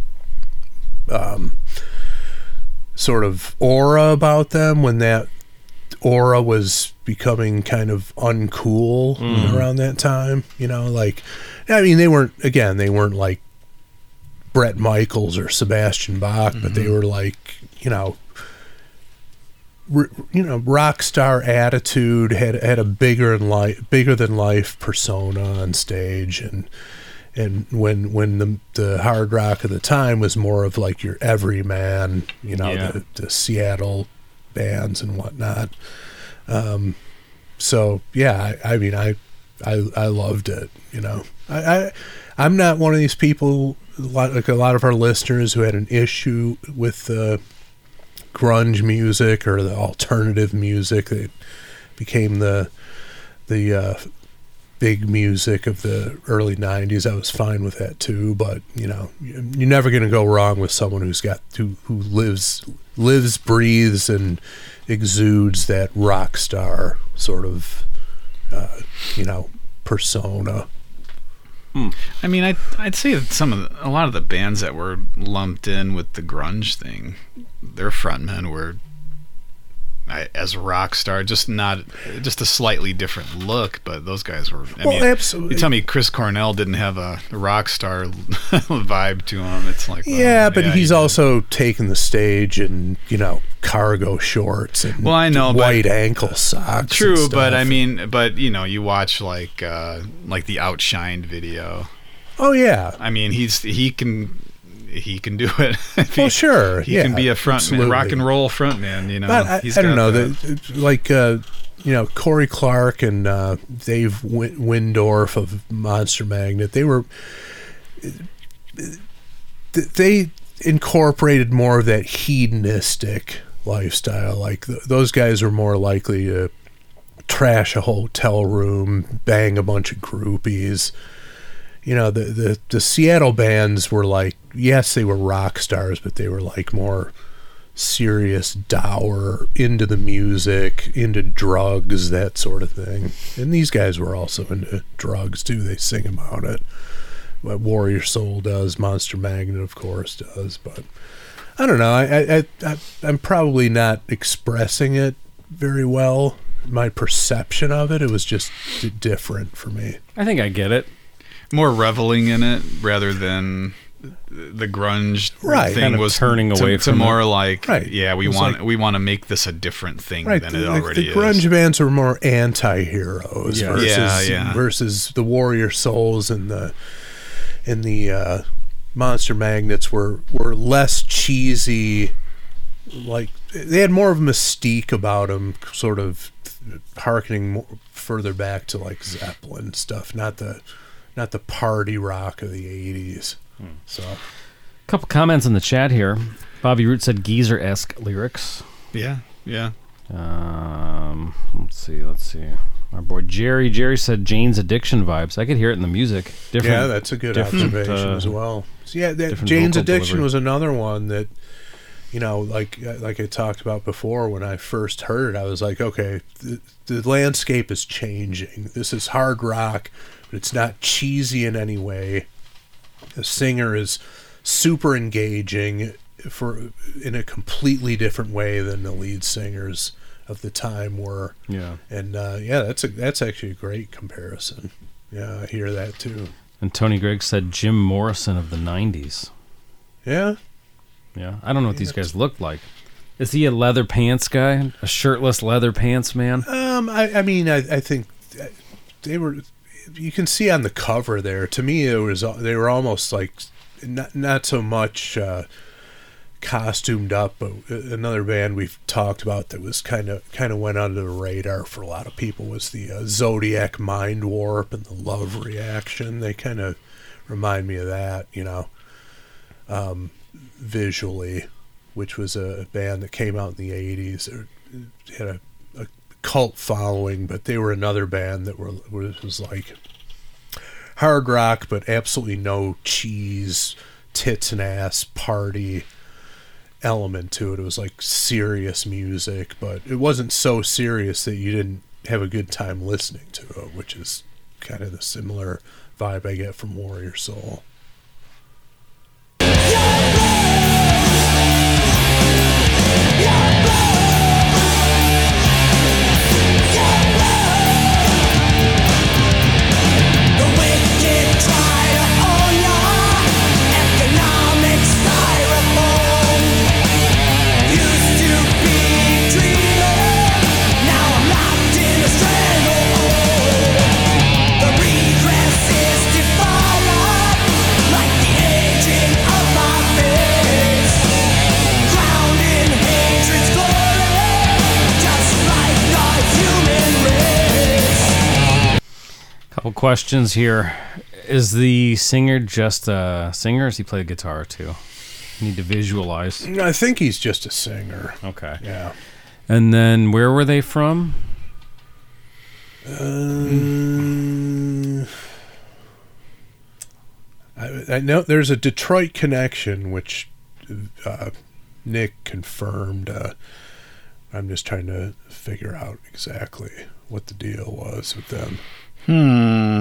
um, sort of aura about them when that aura was becoming kind of uncool Mm. around that time. You know, like, I mean, they weren't, again, they weren't like Bret Michaels or Sebastian Bach, but they were like, you know, r- you know, rock star attitude, had had a bigger than life, bigger than life persona on stage, and and when when the the hard rock of the time was more of like your everyman, you know, Yeah. the, the Seattle bands and whatnot. Um, so yeah, I, I mean, I, I I loved it. You know, I, I I'm not one of these people a lot, like a lot of our listeners who had an issue with the grunge music or the alternative music that became the the uh, big music of the early nineties. I was fine with that too, but you know, you're never going to go wrong with someone who's got who who lives lives, breathes, and exudes that rock star sort of uh, you know persona. I mean, I'd, I'd say that some of the, a lot of the bands that were lumped in with the grunge thing, their frontmen were I, as a rock star, just not just a slightly different look, but those guys were. I Well, mean, absolutely. You tell me Chris Cornell didn't have a rock star vibe to him. It's like, well, Yeah, but he's he did. also taken the stage in, you know, cargo shorts and Well, I know, but- white ankle socks. and True, but stuff. I mean, but you know, you watch like uh, like the Outshined video. Oh yeah. I mean, he's he can he can do it. Well, sure. He yeah, can be a front man, absolutely. rock and roll front man. You know, But I, He's I don't got know. that. The, like, uh, you know, Corey Clark and uh, Dave Win- Windorf of Monster Magnet, they were. They incorporated more of that hedonistic lifestyle. Like, th- those guys were more likely to trash a hotel room, bang a bunch of groupies. You know, the, the, the Seattle bands were like, yes, they were rock stars, but they were like more serious, dour, into the music, into drugs, that sort of thing. And these guys were also into drugs too. They sing about it. What Warrior Soul does, Monster Magnet, of course, does. But I don't know. I, I, I I'm probably not expressing it very well. My perception of it, it was just d- different for me. I think I get it. More reveling in it rather than the grunge Right. thing Kind of was turning to, away to from more like Right. yeah we It was want like- we want to make this a different thing Right, than the, it already the grunge is. bands were more anti-heroes Yeah. versus Yeah, yeah. versus the Warrior Souls and the and the uh, Monster Magnets were were less cheesy. Like, they had more of a mystique about them, sort of harkening more, further back to like Zeppelin stuff, not the not the party rock of the eighties. So Couple comments in the chat here. Bobby Root said geezer-esque lyrics. Yeah, yeah. Um, let's see, let's see. Our boy Jerry. Jerry said Jane's Addiction vibes. I could hear it in the music. Different. yeah, that's a good different, observation uh, as well. So yeah, that different Jane's vocal Addiction delivery. was another one that, you know, like like I talked about before, when I first heard it, I was like, okay, the, the landscape is changing. This is hard rock, but it's not cheesy in any way. The singer is super engaging for in a completely different way than the lead singers of the time were. Yeah. And uh, yeah, that's a that's actually a great comparison. Yeah, I hear that too. And Tony Gregg said Jim Morrison of the nineties. Yeah. Yeah, I don't know what these guys look like. Is he a leather pants guy? A shirtless leather pants man? Um, I, I mean, I, I think they were. You can see on the cover there. To me, it was they were almost like not not so much uh, costumed up, but another band we've talked about that was kind of kind of went under the radar for a lot of people was the uh, Zodiac Mind Warp and the Love Reaction. They kind of remind me of that, you know, um, visually, which was a band that came out in the eighties. It had a, a cult following, but they were another band that were was like hard rock, but absolutely no cheese, tits and ass party element to it. It was like serious music, but it wasn't so serious that you didn't have a good time listening to it, which is kind of the similar vibe I get from Warrior Soul. Couple questions here. Is the singer just a singer, or does he play the guitar too? You need to visualize. I think he's just a singer. Okay. Yeah. And then where were they from? Uh, I, I know there's a Detroit connection, which uh, Nick confirmed. Uh, I'm just trying to figure out exactly what the deal was with them. Hmm.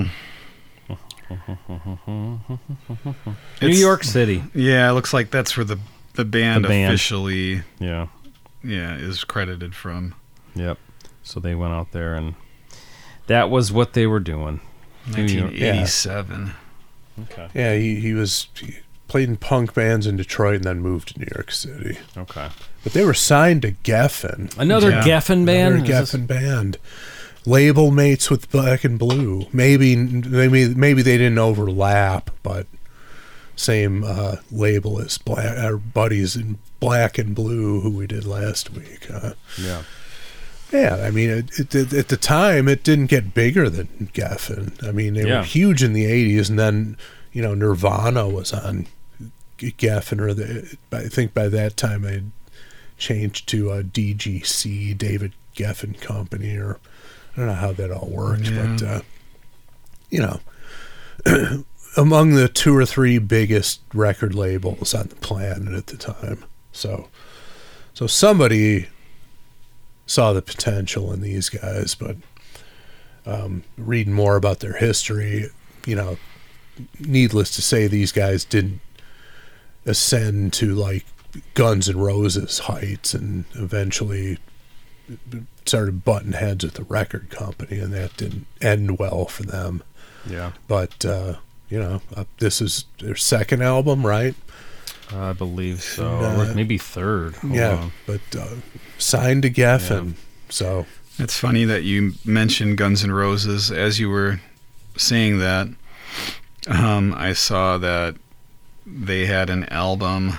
New York City. Yeah, it looks like that's where the the band, The band. officially Yeah. yeah is credited from. Yep. So they went out there, and that was what they were doing. nineteen eighty-seven. Okay. Yeah, he, he was he played in punk bands in Detroit and then moved to New York City. Okay. But they were signed to Geffen. Another Yeah. Geffen band? Another Is this- Geffen band. Label mates with Black and Blue. Maybe maybe maybe they didn't overlap, but same uh, label as Black, our buddies in Black and Blue who we did last week. Uh, Yeah. yeah, I mean, it, it, it, at the time, it didn't get bigger than Geffen. I mean, they Yeah. were huge in the eighties, and then, you know, Nirvana was on Geffen, or the, I think by that time they had changed to uh, D G C, David Geffen Company, or I don't know how that all worked, Yeah. but, uh, you know, among the two or three biggest record labels on the planet at the time. So, so somebody saw the potential in these guys, but um, reading more about their history, you know, needless to say, these guys didn't ascend to like Guns N' Roses heights, and eventually started butting heads with the record company, and that didn't end well for them. Yeah. But uh, you know, uh, this is their second album, right? I believe so. And, uh, or maybe third. Hold yeah, on. but uh, signed to Geffen. So It's funny that you mentioned Guns N' Roses. As you were saying that, um, I saw that they had an album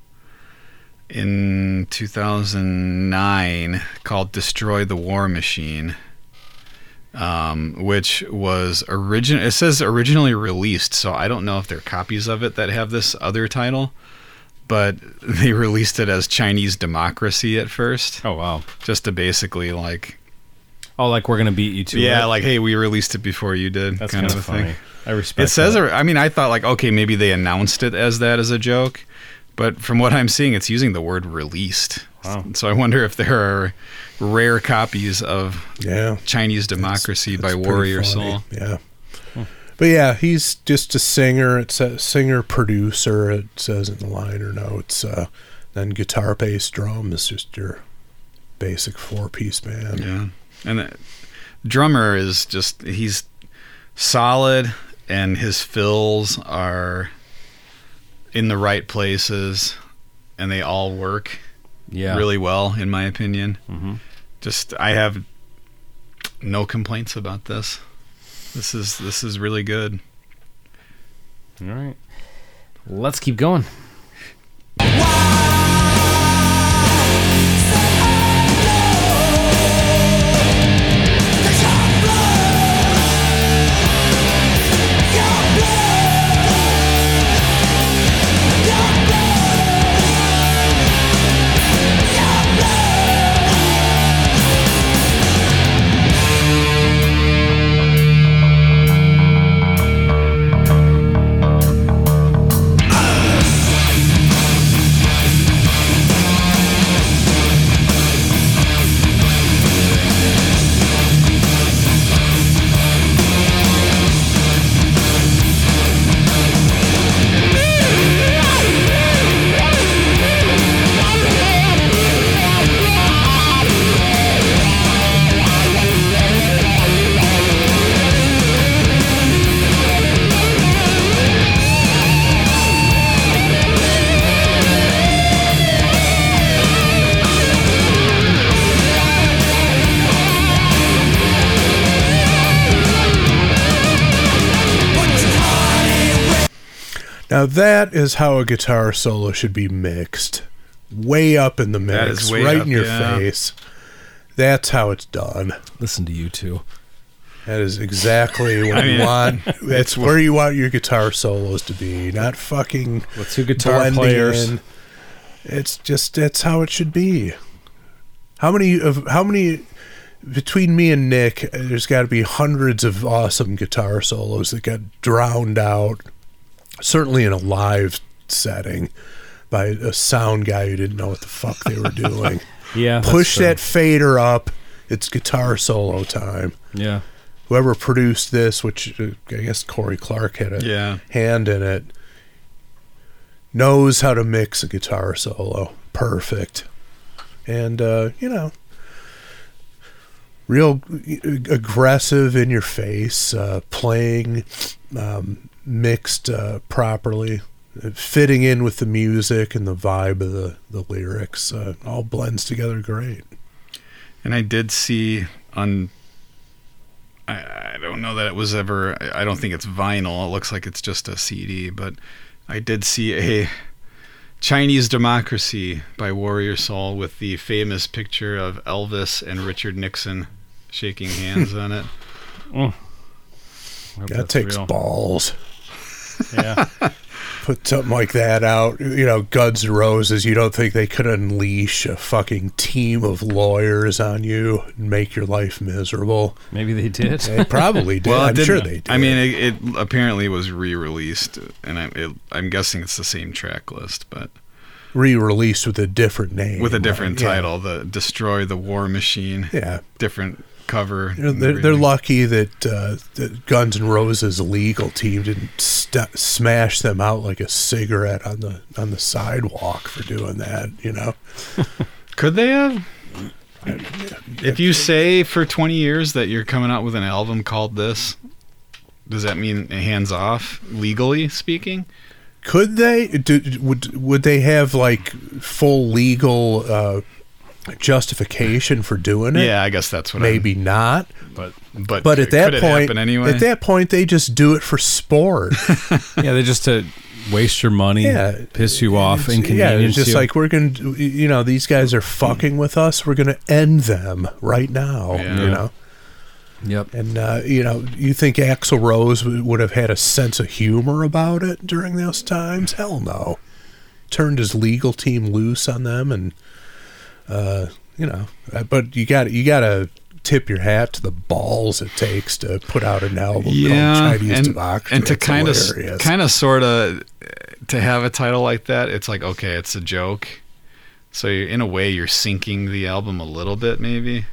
in two thousand nine called Destroy the War Machine, um, which was origin. It says originally released, so I don't know if there are copies of it that have this other title, but they released it as Chinese Democracy at first, Oh, wow. just to basically like, Oh, like we're going to beat you to yeah, it? like, hey, we released it before you did, That's kind kind of of a funny. thing. I respect It says, that. I mean, I thought like, okay, maybe they announced it as that as a joke, but from what I'm seeing, it's using the word released. Wow. So I wonder if there are rare copies of yeah, Chinese Democracy That's by pretty Warrior funny. Soul. Yeah. But yeah, he's just a singer. It's a singer producer. It says in the liner notes. Uh, then guitar, bass, drum is just your basic four piece band. Yeah, and the drummer is just he's solid, and his fills are in the right places. and they all work Yeah. really well, in my opinion. Mm-hmm. Just I have no complaints about this. This is this is really good. All right. Let's keep going. Now that is how a guitar solo should be mixed. Way up in the That mix, is way right up, in your yeah. face. That's how it's done. Listen to you two. That is exactly what I mean, you want. That's where you want your guitar solos to be, not fucking With two guitar blending players. in. It's just that's how it should be. How many of how many between me and Nick? There's got to be hundreds of awesome guitar solos that got drowned out. Certainly in a live setting by a sound guy who didn't know what the fuck they were doing. Yeah. that's Push true. that fader up. It's guitar solo time. Yeah. Whoever produced this, which uh, I guess Corey Clark had a Yeah. hand in it, knows how to mix a guitar solo. Perfect. And, uh, you know, real aggressive in your face, uh, playing um, mixed uh, properly, fitting in with the music and the vibe of the, the lyrics. Uh, all blends together great. And I did see on, I, I don't know that it was ever, I don't think it's vinyl. It looks like it's just a C D, but I did see a Chinese Democracy by Warrior Soul with the famous picture of Elvis and Richard Nixon shaking hands on it. Mm. I hope That that's takes real. balls. Yeah. Put something like that out. You know, Guns N' Roses, you don't think they could unleash a fucking team of lawyers on you and make your life miserable? Maybe they did. They probably did. Well, it I'm didn't- sure they did. I mean, it, it apparently was re-released, and I, it, I'm guessing it's the same track list, but re-released with a different name. with a different right? Yeah. title, the Destroy the War Machine. Yeah. Different cover. You know, and they're, they're everything. lucky that uh, the Guns N' Roses legal team didn't st- smash them out like a cigarette on the on the sidewalk for doing that. You know, Could they have? If you say for twenty years that you're coming out with an album called this, does that mean hands off, legally speaking? could they? Do, would would they have like full legal uh, justification for doing it? Yeah, I guess that's what Maybe not. But but But at that could it point, happen anyway? at that point, they just do it for sport. Yeah, they just to waste your money, Yeah. piss you off, It's- inconvenience Yeah, it's just you. like we're gonna, you know, these guys are fucking with us. We're gonna end them right now. Yeah. You know, Yep. and uh, you know, you think Axl Rose w- would have had a sense of humor about it during those times? Hell no. Turned his legal team loose on them, and uh, you know, uh, but you got you got to tip your hat to the balls it takes to put out an album yeah, called Chinese and, Democracy. and to It's kind of hilarious. kind of sort of to have a title like that, it's like, okay, it's a joke. So you're, in a way, you're sinking the album a little bit, maybe.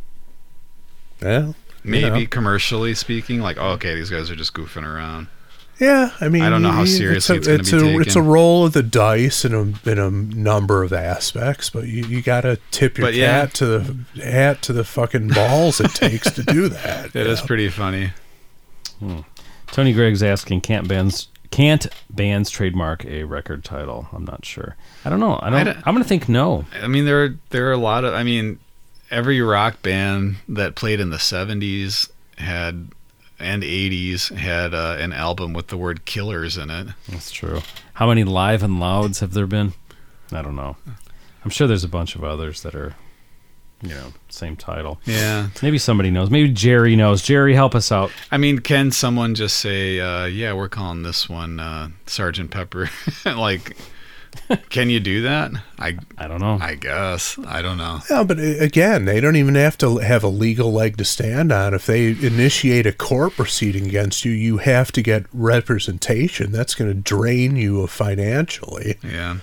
yeah. Maybe know. commercially speaking, like, oh, okay, these guys are just goofing around. Yeah, I mean, I don't know how y- seriously it's, a, it's gonna be a, It's a taken. roll of the dice in a in a number of aspects, but you, you got to tip your But yeah. hat to the hat to the fucking balls it takes to do that. It you is know? pretty funny. Tony Gregg's asking, can't bands Can't bands trademark a record title? I'm not sure. I don't know. I don't. I don't- I'm gonna think no. I mean, there are, there are a lot of. I mean, every rock band that played in the seventies had and eighties had uh, an album with the word "Killers" in it. That's true. How many Live and Louds have there been? I don't know. I'm sure there's a bunch of others that are, you know, same title. Yeah. Maybe somebody knows. Maybe Jerry knows. Jerry, help us out. I mean, can someone just say, uh, "Yeah, we're calling this one uh, Sergeant Pepper"? Like, can you do that? I I don't know. I guess I don't know. Yeah, but uh, again, they don't even have to have a legal leg to stand on. If they initiate a court proceeding against you, you have to get representation. That's going to drain you financially. Yeah.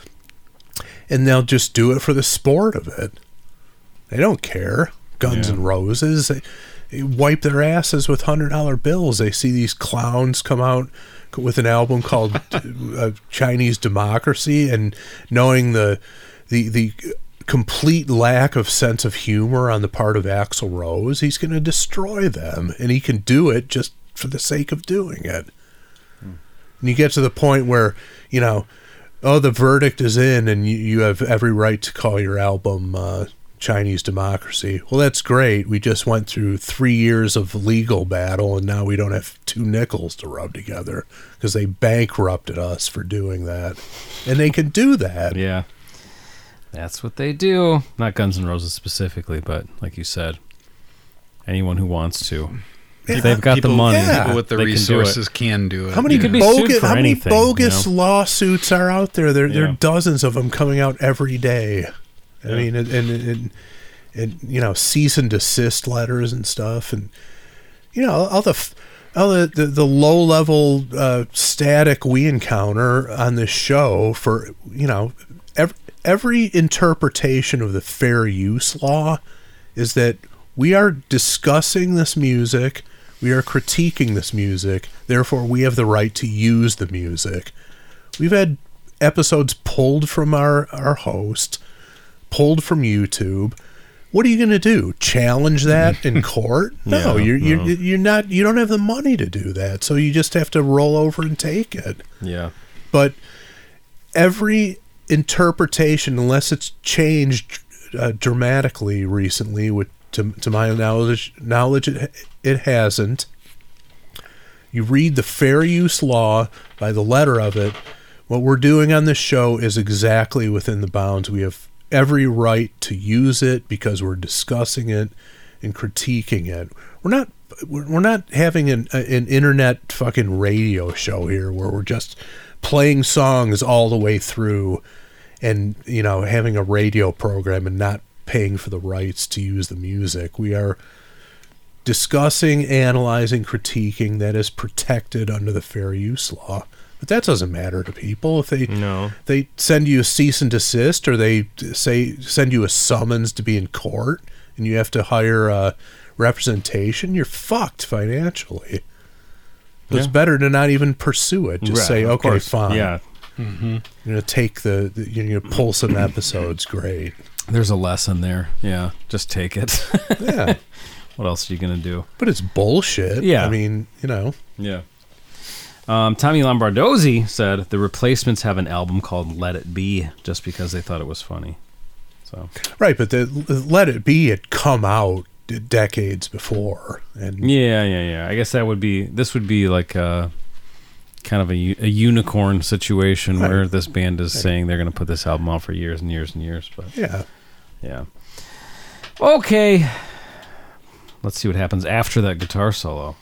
And they'll just do it for the sport of it. They don't care. Guns Yeah. N' Roses, they, they wipe their asses with hundred dollar bills. They see these clowns come out with an album called uh, Chinese Democracy, and knowing the the the complete lack of sense of humor on the part of Axl Rose, he's going to destroy them, and he can do it just for the sake of doing it. Hmm. And you get to the point where, you know, oh, the verdict is in, and you, you have every right to call your album uh, Chinese Democracy. Well, that's great. We just went through three years of legal battle, and now we don't have two nickels to rub together because they bankrupted us for doing that. And they can do that. Yeah. That's what they do. Not Guns N' Roses specifically, but like you said, anyone who wants to. Yeah. If they've got people, the money. Yeah. People with the they can do it. resources can do it. How many You could be bogus, sued for how many anything, bogus you know? lawsuits are out there? There, there Yeah. are dozens of them coming out every day. I Yeah. mean, and, and, and, and, you know, cease and desist letters and stuff. And, you know, all the, f- all the, the, the low level uh, static we encounter on this show for, you know, every, every interpretation of the fair use law is that we are discussing this music. We are critiquing this music, therefore we have the right to use the music. We've had episodes pulled from our, our host, pulled from YouTube. What are you going to do? Challenge that in court? No, Yeah, you're you're no. you're not. You don't have the money to do that, so you just have to roll over and take it. Yeah. But every interpretation, unless it's changed uh, dramatically recently, with to to my knowledge, knowledge it, it hasn't. You read the fair use law by the letter of it. What we're doing on this show is exactly within the bounds. We have every right to use it because we're discussing it and critiquing it. We're not we're not having an an internet fucking radio show here where we're just playing songs all the way through and, you know, having a radio program and not paying for the rights to use the music. We are discussing, analyzing, critiquing. That is protected under the fair use law. But that doesn't matter to people. If they No. they send you a cease and desist, or they say send you a summons to be in court, and you have to hire uh, representation, you're fucked financially. So It's Yeah. better to not even pursue it. Just Right, say, of okay, course. fine. Yeah. You're gonna take the, the you're gonna pull some episodes. Great. There's a lesson there. Yeah. Just take it. Yeah. What else are you going to do? But it's bullshit. Yeah. I mean, you know. Yeah. Um, Tommy Lombardozzi said the Replacements have an album called Let It Be just because they thought it was funny. So Right, but the Let It Be had come out d- decades before. And yeah, yeah, yeah. I guess that would be this would be like a kind of a, u- a unicorn situation Right. where this band is Right. saying they're going to put this album out for years and years and years. But yeah. yeah. Okay. Let's see what happens after that guitar solo.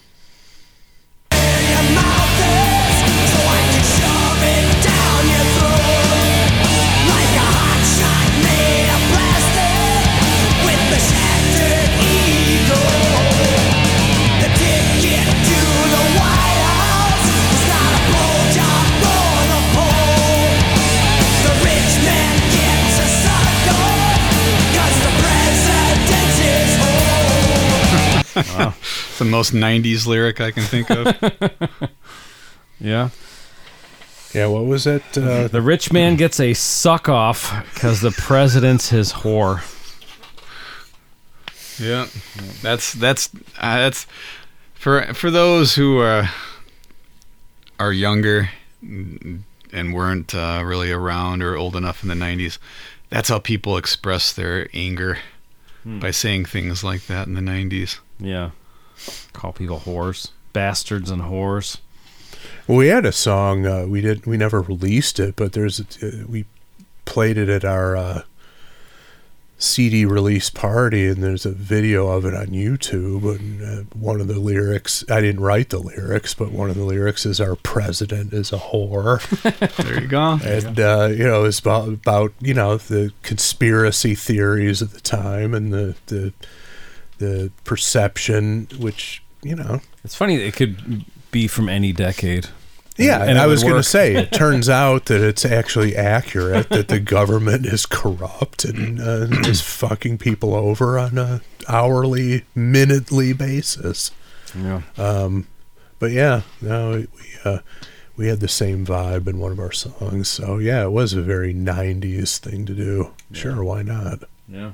Wow. It's the most nineties lyric I can think of. Yeah. Yeah, what was it? Uh, The rich man gets a suck off because the president's his whore. Yeah, that's that's uh, that's for for those who are are younger and weren't uh, really around or old enough in the nineties, that's how people express their anger, hmm. by saying things like that in the nineties. Yeah. Call people whores. Bastards and whores. Well, we had a song, uh, we did we never released it, but there's a, uh, we played it at our uh, C D release party, and there's a video of it on YouTube, and uh, one of the lyrics, I didn't write the lyrics, but one of the lyrics is, "Our president is a whore." There you go. And uh, you know, it's about, about you know the conspiracy theories of the time and the the the perception, which, you know, it's funny, it could be from any decade. Yeah, and I was going to work. say, it turns out that it's actually accurate, that the government is corrupt and uh, is fucking people over on a hourly, minutely basis. Yeah. Um, but yeah, no, we uh, we had the same vibe in one of our songs. So yeah, it was a very nineties thing to do. Yeah. Sure, why not? Yeah.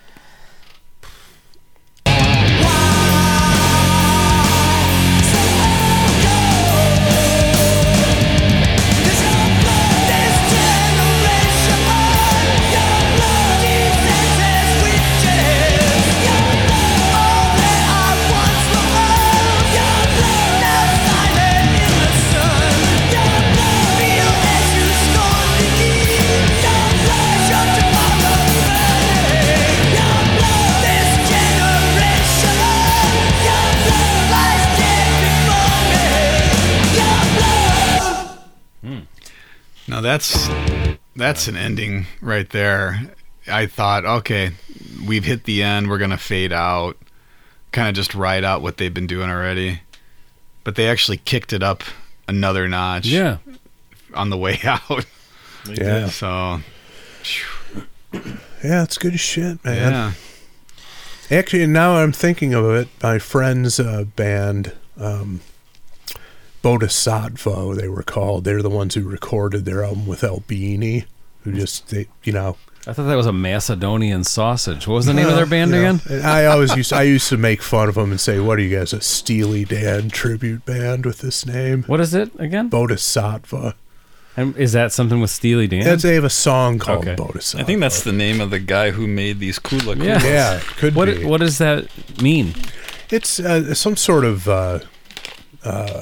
Now that's that's an ending right there. I thought, okay, we've hit the end. We're gonna fade out, kind of just ride out what they've been doing already. But they actually kicked it up another notch. Yeah. On the way out. Yeah. So. Yeah, it's good as shit, man. Yeah. Actually, now I'm thinking of it, my friend's uh, band, um, Bodhisattva, they were called. They're the ones who recorded their album with Albini, who just, they, you know. I thought that was a Macedonian sausage. What was the name uh, of their band you know, again? I always used, I used to make fun of them and say, "What are you guys, a Steely Dan tribute band with this name?" What is it again? Bodhisattva. And is that something with Steely Dan? That's, they have a song called Okay. Bodhisattva. I think that's the name of the guy who made these Kula Kulas. Yeah. Yeah, it could What be. What does that mean? It's uh, some sort of uh, uh,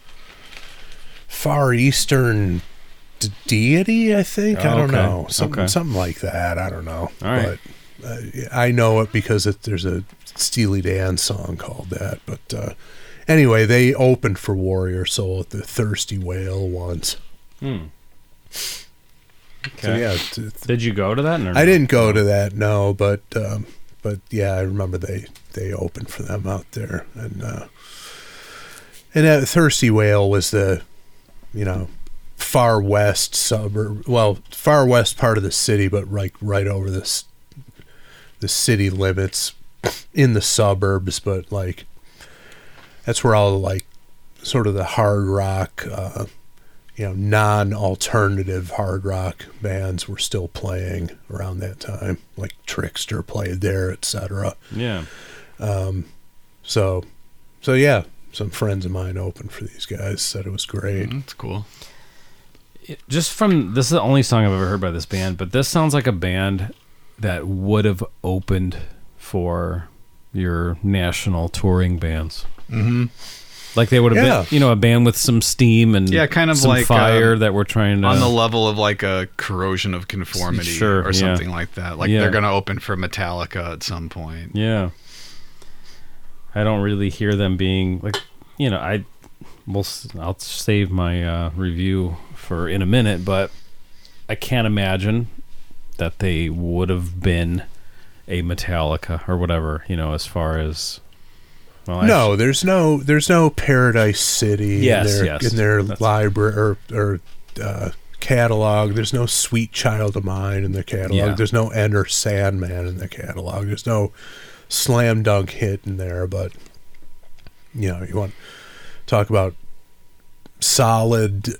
Far Eastern d- deity, I think. Oh, I don't okay. know. Something, Okay. something like that. I don't know. All right. But uh, I know it because it, there's a Steely Dan song called that. But uh, anyway, they opened for Warrior Soul at the Thirsty Whale once. Hmm. Okay. So yeah, t- t- Did you go to that? Or I didn't go to that, no, but um, but yeah, I remember they, they opened for them out there, and uh, and uh, Thirsty Whale was the, you know, far west suburb, well, far west part of the city, but like right over this the city limits, in the suburbs, but like that's where all like sort of the hard rock. Uh, you know, non-alternative hard rock bands were still playing around that time, like Trickster played there, et cetera. Yeah. Um, so, so yeah, some friends of mine opened for these guys, said it was great. Mm, that's cool. It- just from this is the only song I've ever heard by this band, but this sounds like a band that would have opened for your national touring bands. Mm-hmm. Like they would have Yeah. been, you know, a band with some steam and Yeah, kind of some like, fire um, that we're trying to On the level of like a Corrosion of Conformity Sure, or yeah. something like that. Like Yeah. they're going to open for Metallica at some point. Yeah. I don't really hear them being like, you know, I will I'll save my uh, review for in a minute, but I can't imagine that they would have been a Metallica or whatever, you know, as far as well, No, there's no, there's no Paradise City Yes, in their, yes. in their That's- library or, or uh, catalog. There's no Sweet Child of Mine in the catalog. Yeah. There's no Enter Sandman in the catalog. There's no slam dunk hit in there. But you know, you want to talk about solid,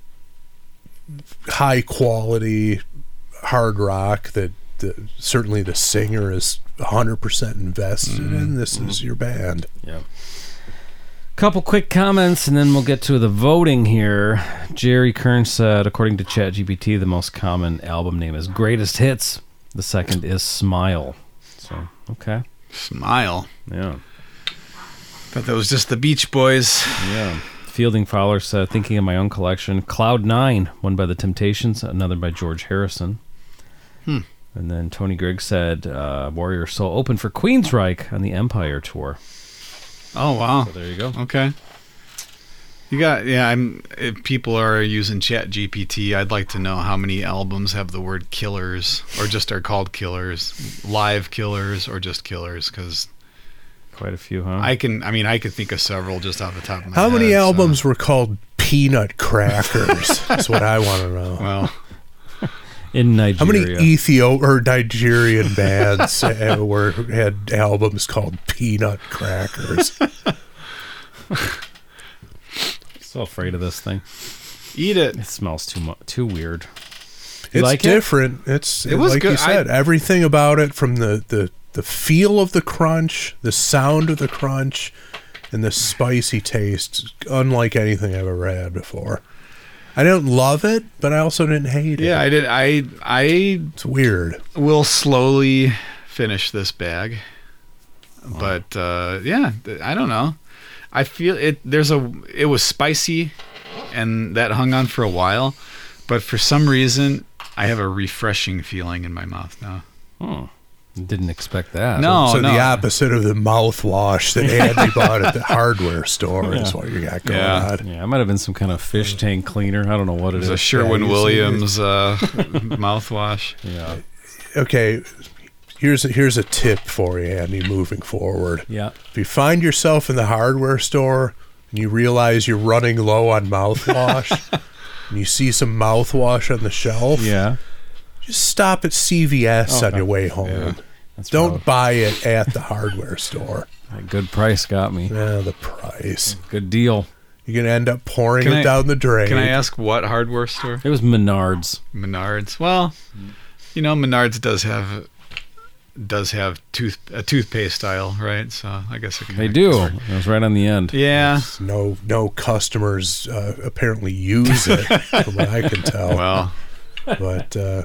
high quality hard rock that the, certainly the singer is one hundred percent invested in. This is your band. Yeah. Couple quick comments, and then we'll get to the voting here. Jerry Kern said, according to ChatGPT, the most common album name is Greatest Hits. The second is Smile. So, okay. Smile. Yeah. Thought that was just the Beach Boys. Yeah. Fielding Fowler said, thinking of my own collection, Cloud Nine, one by The Temptations, another by George Harrison. Hmm. And then Tony Grigg said, uh, Warrior Soul open for Queensryche on the Empire Tour. Oh, wow. So there you go. Okay. You got, yeah, I'm, if people are using Chat G P T, I'd like to know how many albums have the word killers, or just are called killers, live killers, or just killers, because quite a few, huh? I can, I mean, I could think of several just off the top of my How head. many so- albums were called Peanut Crackers? That's what I want to know. Well, In How many Nigeria. Ethio or Nigerian bands uh, were had albums called Peanut Crackers? So afraid of this thing. eat it. It smells too mu- too weird. It's You like it? different. It's It was like good. you said. I- Everything about it, from the, the the feel of the crunch, the sound of the crunch, and the spicy taste, unlike anything I've ever had before. I don't love it, but I also didn't hate it. Yeah, I did. I I It's weird. will slowly finish this bag, but uh, yeah, th- I don't know. I feel it. There's a. It was spicy, and that hung on for a while, but for some reason, I have a refreshing feeling in my mouth now. Hmm. Didn't expect that. No, so no. the opposite of the mouthwash that Andy bought at the hardware store is what you got going Yeah. on. Yeah, it might have been some kind of fish tank cleaner. I don't know what it It was is. a Sherwin you see Williams uh, mouthwash. Yeah. Okay, here's a, here's a tip for you, Andy, moving forward. Yeah. If you find yourself in the hardware store and you realize you're running low on mouthwash and you see some mouthwash on the shelf, Yeah. just stop at C V S on Okay. your way home. Yeah. That's Don't buy it at the hardware store. probably- a good price got me. Yeah, the price. Good deal. You're going to end up pouring Can it I- down the drain. Can I ask what hardware store? It was Menards. Menards. Well, you know, Menards does have does have tooth a toothpaste style, right? So I guess it They kinda do. goes for- It was right on the end. Yeah. No, no customers uh, apparently use it, from what I can tell. Well, But uh,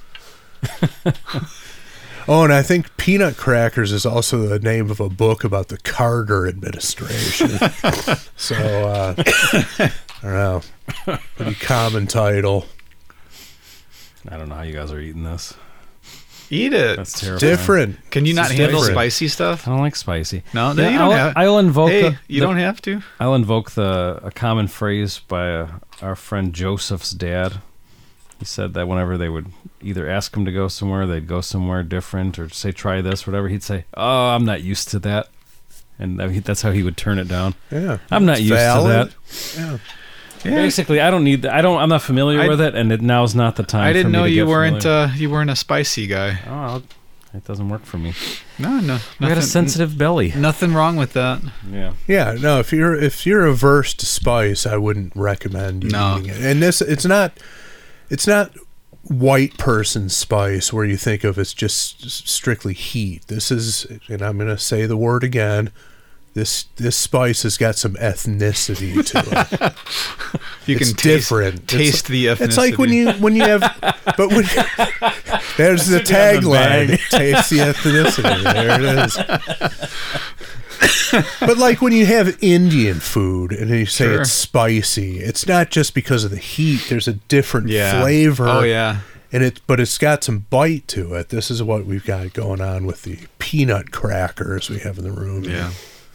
oh, and I think Peanut Crackers is also the name of a book about the Carter administration. So uh, I don't know, pretty common title. I don't know how you guys are eating this. eat it. That's terrifying. Different. Can you It's not just handle different. spicy stuff? I don't like spicy. No, Yeah, you don't I'll, have. I'll invoke Hey, the, you the- don't have to. I'll invoke the a common phrase by uh, our friend Joseph's dad. He said that whenever they would either ask him to go somewhere, they'd go somewhere different, or say try this, whatever. He'd say, "Oh, I'm not used to that," and that- that's how he would turn it down. Yeah, I'm not It's used valid. to Yeah. that. Basically, I don't need. The, I don't. I'm not familiar I- with it, and it, now's not the time. I didn't for me know to you get weren't. familiar. Uh, you weren't a spicy guy. Oh, I'll- it doesn't work for me. No, no. I got a nothing- sensitive belly. Nothing wrong with that. Yeah. Yeah, no. If you're if you're averse to spice, I wouldn't recommend you No. eating it. And this, it's not, it's not white person spice where you think of as just strictly heat. This is, and I'm going to say the word again. This this spice has got some ethnicity to it. You It's can taste, different. taste It's- the ethnicity. It's like when you when you have, but when there's the tagline, taste the ethnicity. There it is. But like when you have Indian food and you say Sure. it's spicy, it's not just because of the heat. There's a different Yeah. flavor. Oh yeah. And it, but it's got some bite to it. This is what we've got going on with the peanut crackers we have in the room. Yeah.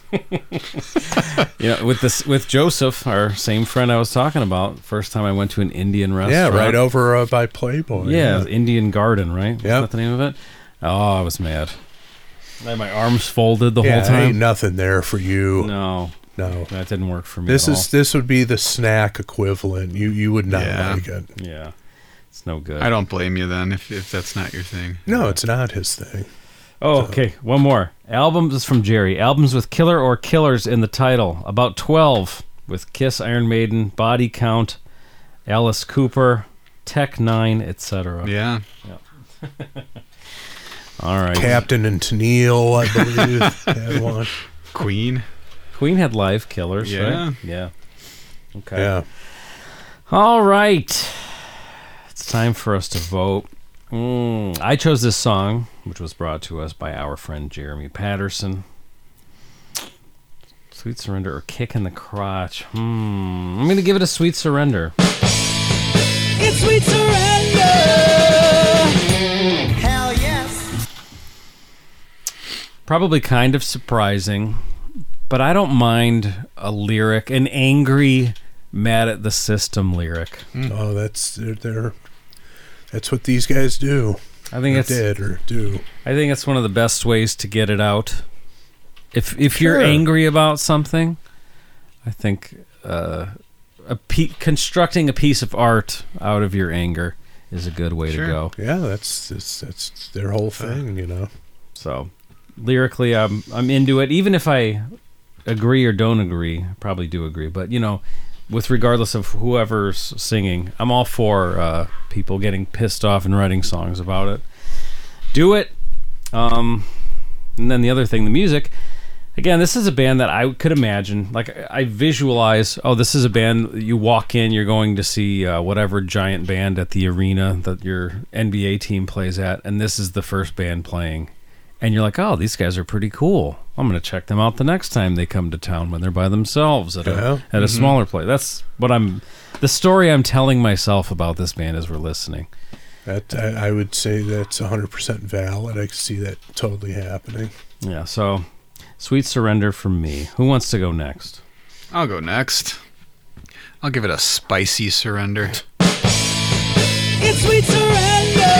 You know, with this, with Joseph, our same friend I was talking about. First time I went to an Indian Yeah, restaurant. right over uh, by Playboy. Yeah, Indian Garden, right? Is Yep. that the name of it? Oh, I was mad. I had my arms folded the yeah, whole ain't time. nothing there for you. No, No. that didn't work for me. This at is this would be the snack equivalent. You you would not Yeah. like it. all. yeah, it's no good. I don't blame you then if if that's not your thing. No, it's not his thing. Oh, okay. One more. Albums is from Jerry. Albums with killer or killers in the title. About twelve with Kiss, Iron Maiden, Body Count, Alice Cooper, Tech Nine, et cetera. Yeah. All right. Captain and Tennille, I believe, had one. Queen. Queen had live killers, Yeah. right? Yeah. Okay. Yeah. All right. It's time for us to vote. Mm, I chose this song, which was brought to us by our friend Jeremy Patterson. Sweet Surrender or Kick in the Crotch? Hmm. I'm going to give it a Sweet Surrender. It's sweet surrender. Hell yes. Probably kind of surprising, but I don't mind a lyric, an angry, mad at the system lyric. Oh, that's they're, they're that's what these guys do. I think or it's did or do. I think it's one of the best ways to get it out. If if you're Sure. angry about something, I think uh, a pe- constructing a piece of art out of your anger is a good way Sure. to go. Yeah, that's that's, that's their whole thing, you know. So lyrically, I'm I'm into it. Even if I agree or don't agree, I probably do agree. But you know, with regardless of whoever's singing, I'm all for uh, people getting pissed off and writing songs about it. Do it. Um, and then the other thing, the music. Again, this is a band that I could imagine. Like, I visualize, oh, this is a band, you walk in, you're going to see uh, whatever giant band at the arena that your N B A team plays at, and this is the first band playing. And you're like, oh, these guys are pretty cool. I'm going to check them out the next time they come to town when they're by themselves at a, Yeah. at a smaller place. That's what I'm, the story I'm telling myself about this band as we're listening. That I, I would say that's one hundred percent valid. I can see that totally happening. Yeah, so Sweet Surrender from me. Who wants to go next? I'll go next. I'll give it a spicy surrender. It's sweet surrender.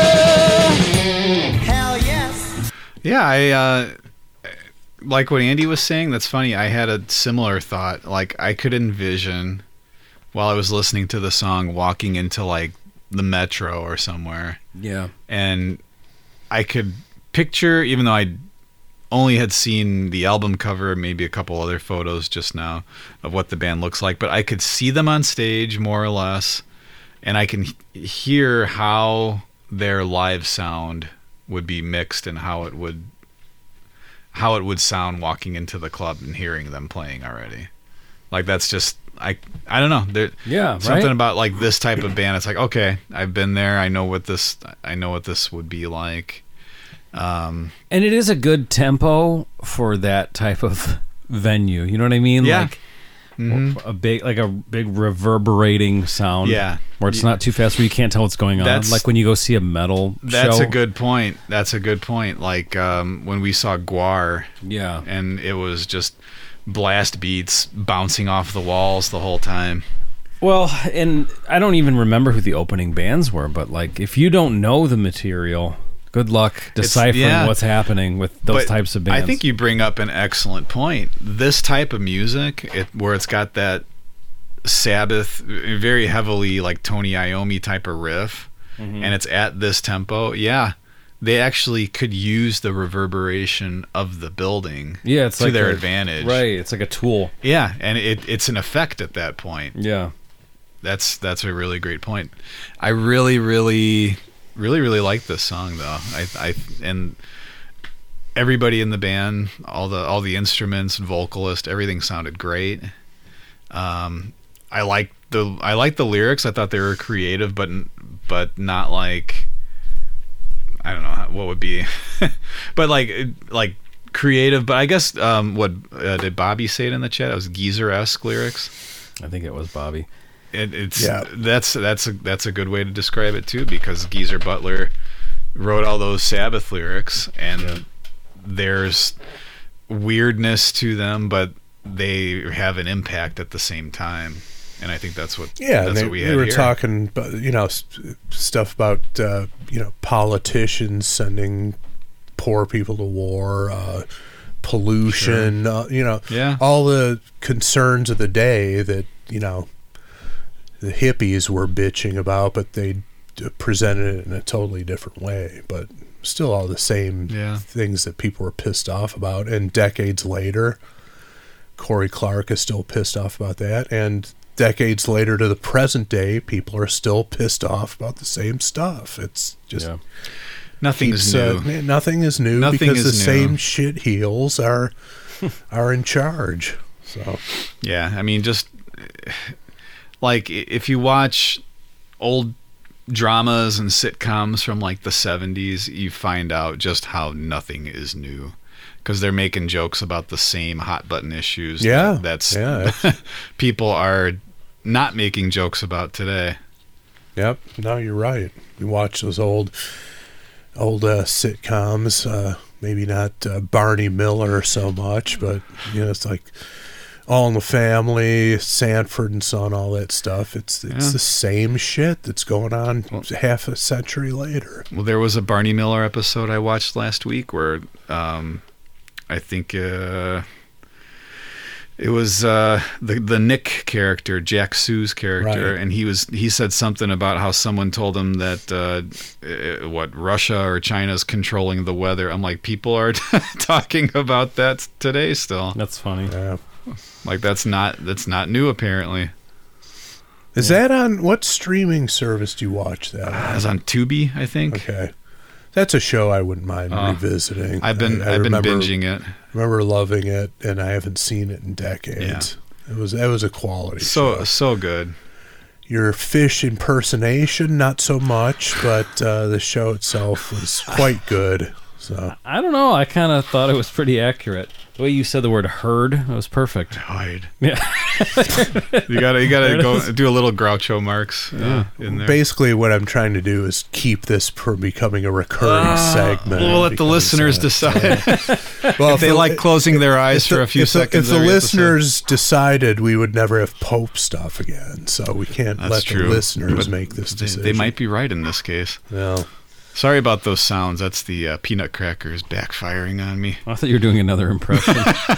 Hell yes. Yeah, I uh, like what Andy was saying. That's funny. I had a similar thought. Like, I could envision while I was listening to the song walking into like the metro or somewhere, Yeah. and I could picture, even though I only had seen the album cover, maybe a couple other photos just now of what the band looks like, but I could see them on stage more or less, and I can h- hear how their live sound would be mixed and how it would how it would sound walking into the club and hearing them playing already. Like, that's just I I don't know. There Yeah, something right? about like this type of band. It's like, okay, I've been there. I know what this I know what this would be like. Um, And it is a good tempo for that type of venue. You know what I mean? Yeah. Like mhm. a big, like a big reverberating sound. Yeah. Where it's not too fast, where you can't tell what's going on. That's- Like when you go see a metal That's show. a good point. That's a good point. Like um, when we saw Guar, Yeah. and it was just blast beats bouncing off the walls the whole time. Well, and I don't even remember who the opening bands were, but like if you don't know the material, good luck deciphering yeah. what's happening with those But types of bands. I think you bring up an excellent point. This type of music, it, where it's got that Sabbath, very heavily like Tony Iommi type of riff, Mm-hmm. and it's at this tempo, yeah, they actually could use the reverberation of the building yeah, it's to like their a- advantage. Right. It's like a tool. Yeah, and it, it's an effect at that point. Yeah. That's that's a really great point. I really, really, really, really like this song though. I, I and everybody in the band, all the all the instruments, vocalist, everything sounded great. Um, I liked the I liked the lyrics. I thought they were creative, but but not like I don't know how, what would be, but like like creative. But I guess um, what uh, did Bobby say it in the chat? It was geezer-esque lyrics. I think it was Bobby. It, it's Yeah. that's that's a that's a good way to describe it too, because Geezer Butler wrote all those Sabbath lyrics, and Yeah. there's weirdness to them, but they have an impact at the same time, and I think that's what Yeah, that's they, what we they had were here. talking, about, you know, s- stuff about uh, you know politicians sending poor people to war, uh, pollution, uh, you know, Yeah. all the concerns of the day that you know the hippies were bitching about, but they d- presented it in a totally different way, but still all the same Yeah. things that people were pissed off about. And decades later, Corey Clark is still pissed off about that, and decades later to the present day, people are still pissed off about the same stuff. It's just Yeah. Nothing's keeps, new. uh, man, nothing is new Nothing because is the new. same shit heels are are in charge. So Yeah, I mean, just like i- if you watch old dramas and sitcoms from like the seventies, you find out just how nothing is new because they're making jokes about the same hot button issues. Yeah, that, that's yeah. people are not making jokes about today. Yep. No, you're right. You watch those old, old uh, sitcoms. Uh, maybe not uh, Barney Miller so much, but you know, it's like All in the Family, Sanford and Son, all that stuff. It's it's Yeah. the same shit that's going on half a century later. Well, there was a Barney Miller episode I watched last week where um, I think uh, it was uh, the the Nick character, Jack Sue's character, Right. and he was he said something about how someone told him that uh, uh, what Russia or China's controlling the weather. I'm like, people are talking about that today still. That's funny. Yeah. Like that's not that's not new apparently. Is that on what streaming service do you watch that on? It was on Tubi, I think. Okay. That's a show I wouldn't mind Oh. revisiting. I've been I, I I've been remember, binging it. remember loving it, and I haven't seen it in decades. It was it was a quality So show. so good. Your fish impersonation, not so much, but uh, the show itself was quite good. So I don't know. I kind of thought it was pretty accurate. The way you said the word herd, it was perfect. Hide. Yeah. You gotta you gotta There it go is. do a little Groucho Marx uh, in there. basically, what I'm trying to do is keep this from becoming a recurring Ah, segment. We'll let the because, listeners uh, decide well, if they the- like closing their eyes if for the- a few if the- seconds. If the every episode. listeners decided, we would never have Pope stuff again. So we can't That's let true. the listeners But make this they, decision. they might be right in this case. Well, Sorry about those sounds. That's the uh, peanut crackers backfiring on me. I thought you were doing another impression.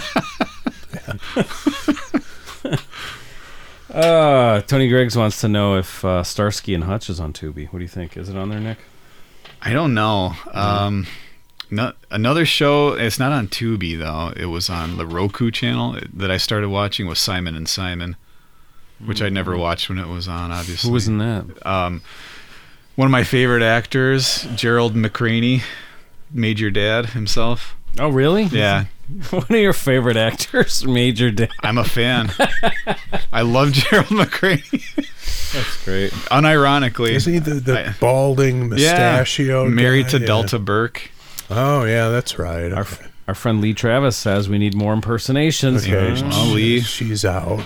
uh, Tony Griggs wants to know if uh, Starsky and Hutch is on Tubi. What do you think? Is it on there, Nick? I don't know. Um, no, another show. It's not on Tubi though. It was on the Roku channel that I started watching was Simon and Simon, which I never watched when it was on. Obviously, Who was in that? Um, one of my favorite actors, Gerald McRaney, Major Dad himself. Oh, really? Yeah, One of your favorite actors, Major Dad. I'm a fan. I love Gerald McRaney. That's great. Unironically, isn't he the, the I- balding mustachio? yeah, married guy? to Yeah. Delta Burke. Oh yeah, that's right. Our, Okay. our friend Lee Travis says we need more impersonations. Okay, Uh, Oh, Lee. she's out.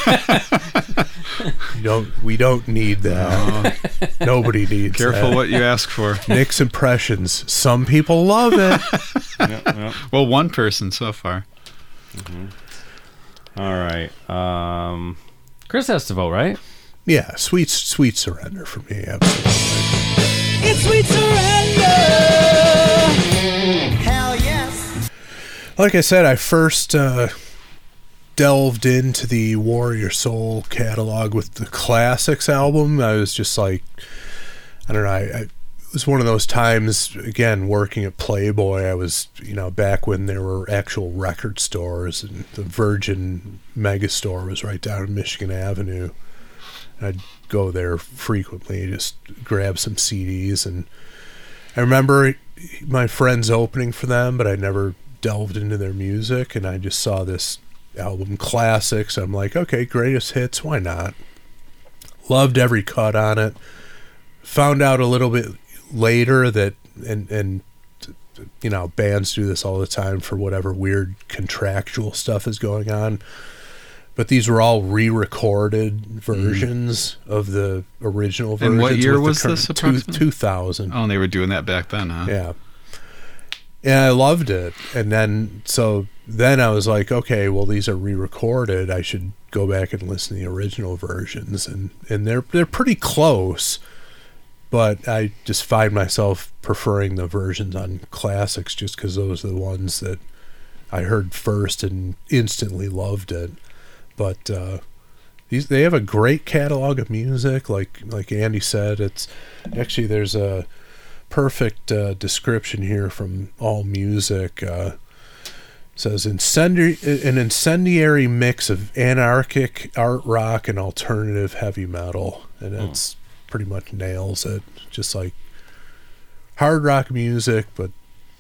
we don't we don't need that. Nobody needs Careful that. what you ask for. Nick's impressions. Some people love it. yeah, yeah. Well, one person so far. All right. Um, Chris has to vote, right? Yeah, sweet sweet surrender for me. Absolutely. It's sweet surrender. Hell yes. Like I said, I first uh, delved into the Warrior Soul catalog with the Classics album. I was just like, I don't know. I, I it was one of those times, again, working at Playboy. I was, you know, back when there were actual record stores, and the Virgin Megastore was right down on Michigan Avenue. I'd go there frequently, just grab some C Ds. And I remember my friends opening for them, but I never delved into their music. And I just saw this album, Classics. I'm like, okay, greatest hits, why not? Loved every cut on it. Found out a little bit later that, and and you know, bands do this all the time for whatever weird contractual stuff is going on. But these were all re-recorded versions mm. of the original versions. And what year with the was current- this two, approximately? two thousand. Oh, and they were doing that back then, huh? Yeah. And I loved it. And then, so then I was like, okay, well, these are re-recorded. I should go back and listen to the original versions. And, and they're, they're pretty close. But I just find myself preferring the versions on Classics just because those are the ones that I heard first and instantly loved it. But uh, these they have a great catalog of music. Like like Andy said, it's actually there's a perfect uh, description here from AllMusic. Uh, says incendi- an incendiary mix of anarchic art rock and alternative heavy metal, and it's pretty much nails it. Just like hard rock music, but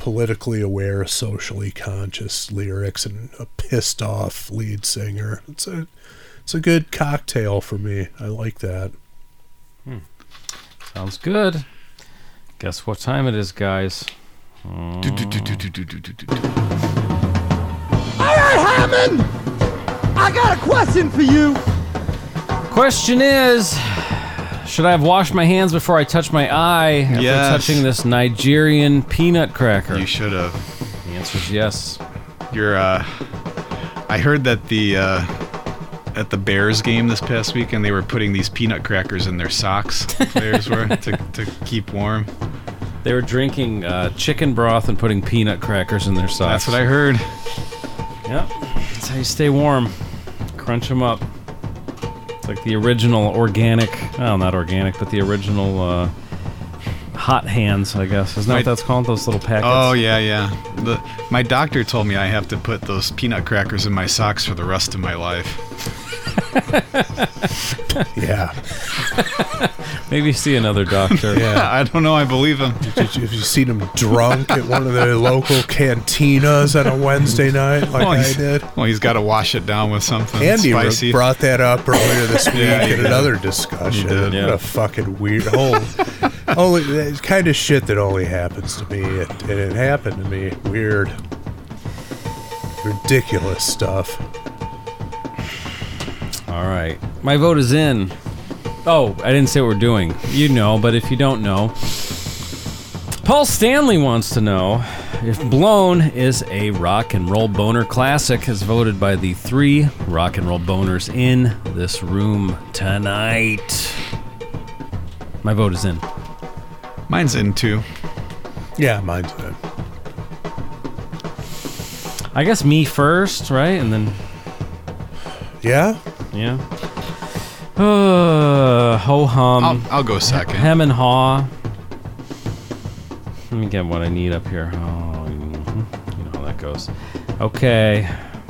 politically aware, socially conscious lyrics and a pissed off lead singer. It's a it's a good cocktail for me. I like that. Hmm. Sounds good. Guess what time it is, guys? Do, do, do, do, do, do, do, do, do. All right, Hammond! I got a question for you. Question is, should I have washed my hands before I touch my eye after Yes. touching this Nigerian peanut cracker? You should have. The answer is yes. You're, uh... I heard that the, uh... at the Bears game this past weekend, they were putting these peanut crackers in their socks, players were, to, to keep warm. They were drinking uh, chicken broth and putting peanut crackers in their socks. That's what I heard. Yep. That's how you stay warm. Crunch them up. It's like the original organic, well, not organic, but the original uh, hot hands, I guess. Isn't that My- what that's called? Those little packets? Oh, yeah, yeah. The, my doctor told me I have to put those peanut crackers in my socks for the rest of my life. Yeah. Maybe see another doctor. Yeah. I don't know, I believe him. Did you, have you seen him drunk at one of the local cantinas on a Wednesday night like Well, I he's- did? Well, he's got to wash it down with something Andy re- spicy. brought that up earlier this week Yeah, he in did. another discussion. He did, yeah. What a fucking weird whole, only it's kind of shit that only happens to me, it, and it happened to me. Weird, ridiculous stuff. All right. My vote is in. Oh, I didn't say what we're doing. You know, but if you don't know, Paul Stanley wants to know if Blown is a rock and roll boner classic as voted by the three rock and roll boners in this room tonight. My vote is in. Mine's in too. Yeah, mine's good. I guess me first, right? And then, Yeah, yeah. Uh, ho hum. I'll, I'll go second. Hem and haw. Let me get what I need up here. Oh, mhm. You know how that goes. Okay.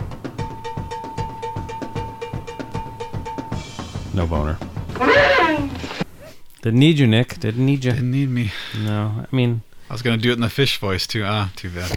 No boner. Didn't need you, Nick. Didn't need you. Didn't need me. No, I mean, I was going to do it in the fish voice too. Ah, too bad.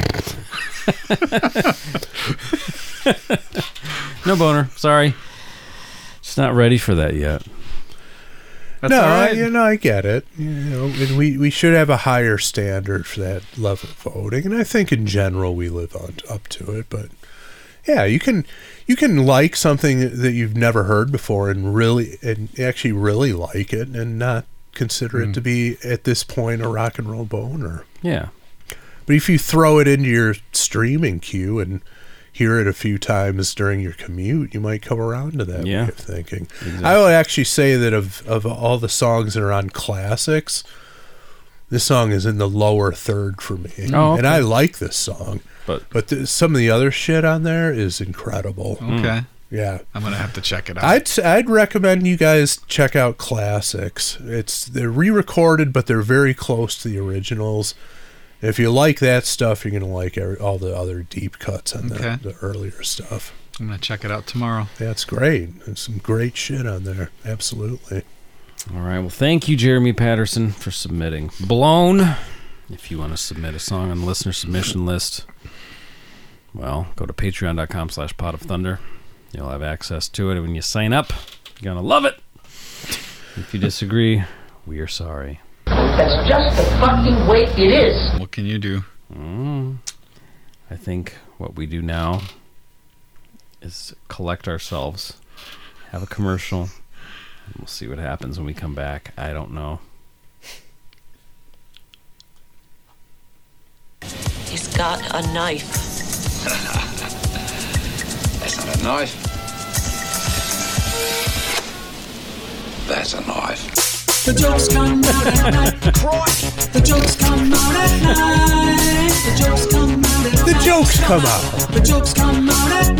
no boner. Sorry. Just not ready for that yet. That's no, all right. I, you know, I get it. You know, and we we should have a higher standard for that level of voting, and I think in general we live on up to it. But yeah, you can you can like something that you've never heard before and really and actually really like it, and not consider Mm. it to be at this point a rock and roll boner. Yeah. But if you throw it into your streaming queue and hear it a few times during your commute, you might come around to that Yeah. way of thinking. Exactly. I would actually say that of, of all the songs that are on classics, this song is in the lower third for me. Oh, And okay. I like this song. But But the, some of the other shit on there is incredible. Okay. Yeah. I'm going to have to check it out. I'd s- I'd recommend you guys check out classics. It's they're re-recorded, but they're very close to the originals. If you like that stuff, you're gonna like every, all the other deep cuts on Okay. the, the earlier stuff. I'm going to check it out tomorrow. That's great. There's some great shit on there. Absolutely. all right. Well, thank you, Jeremy Patterson, for submitting Blown. If you want to submit a song on the listener submission list, well, go to patreon.com slash pot of thunder. You'll have access to it. And when you sign up, you're going to love it. If you disagree, we are sorry. That's just the fucking way it is. What can you do? Mm. I think what we do now is collect ourselves, have a commercial, and we'll see what happens when we come back. I don't know. He's got a knife. That's not a knife. That's a knife. The jokes come out at night. The jokes come out at night. The jokes come out at night. The jokes come out. The jokes come out at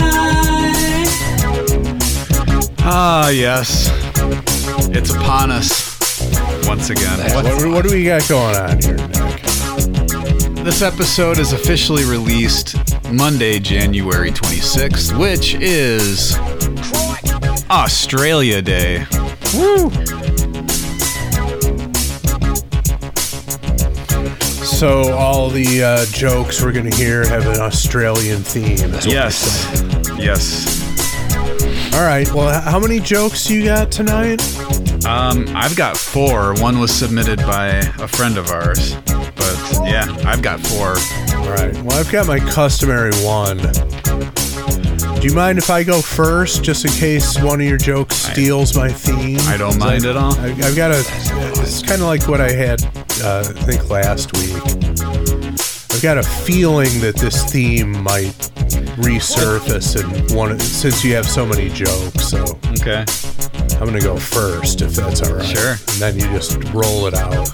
night. Ah, yes. It's upon us once again. What, what do we got going on here, Nick? This episode is officially released Monday, January twenty-sixth, which is Australia Day. So So all the uh, jokes we're going to hear have an Australian theme. is what Yes. Yes. All right. Well, h- how many jokes you got tonight? Um, I've got four. One was submitted by a friend of ours. But yeah, I've got four. All right. Well, I've got my customary one. Do you mind if I go first, just in case one of your jokes steals my theme? I don't mind I, at all. I, I've got a. It's kind of like what I had, uh, I think, last week. I've got a feeling that this theme might resurface in one, since you have so many jokes. So Okay. I'm gonna go first, if that's all right. Sure. And then you just roll it out.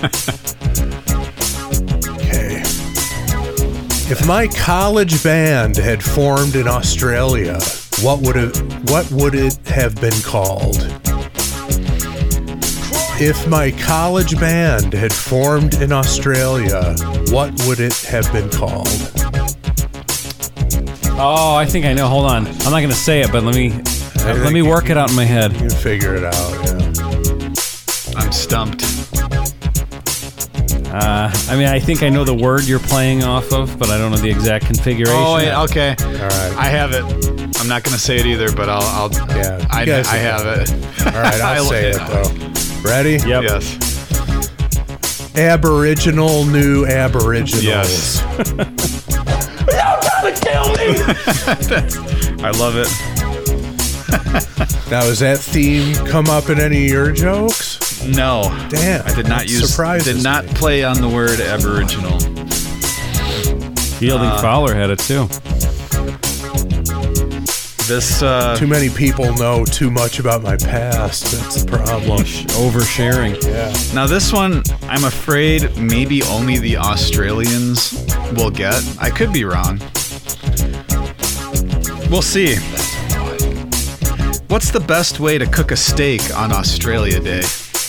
Okay. If my college band had formed in Australia, what would it what would it have been called? If my college band had formed in Australia, what would it have been called? Oh, I think I know. Hold on. I'm not going to say it, but let me I let me think work it out in my head. You can figure it out, yeah. I'm stumped. Uh, I mean, I think I know the word you're playing off of, but I don't know the exact configuration. Oh, wait, okay. All right. I have it. I'm not going to say it either, but I'll. I'll Yeah, you I, guys I have it. All right, I'll I- say it, though. Ready? Yep. Yes. Aboriginal New Aboriginals. Yes. I love it. Now, has that theme come up in any of your jokes? No. Damn. I did not that use. surprises Did not me. play on the word Aboriginal. Fielding Uh, Fowler had it too. This. Uh, Too many people know too much about my past. That's the problem. Oversharing. Yeah. Now this one, I'm afraid maybe only the Australians will get. I could be wrong. We'll see. What's the best way to cook a steak on Australia Day?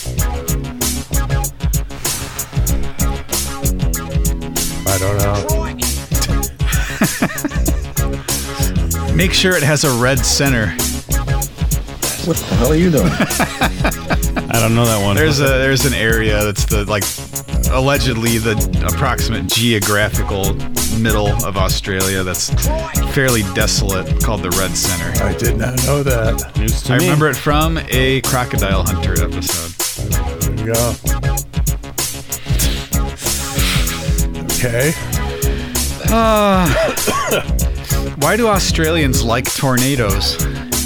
I don't know. Make sure it has a red center. What the hell are you doing? I don't know that one. There's a there's an area that's the like allegedly the approximate geographical middle of Australia that's fairly desolate, called the Red Center. I did not know that. News to I me. remember it from a Crocodile Hunter episode. There you go. Okay. Uh, why do Australians like tornadoes?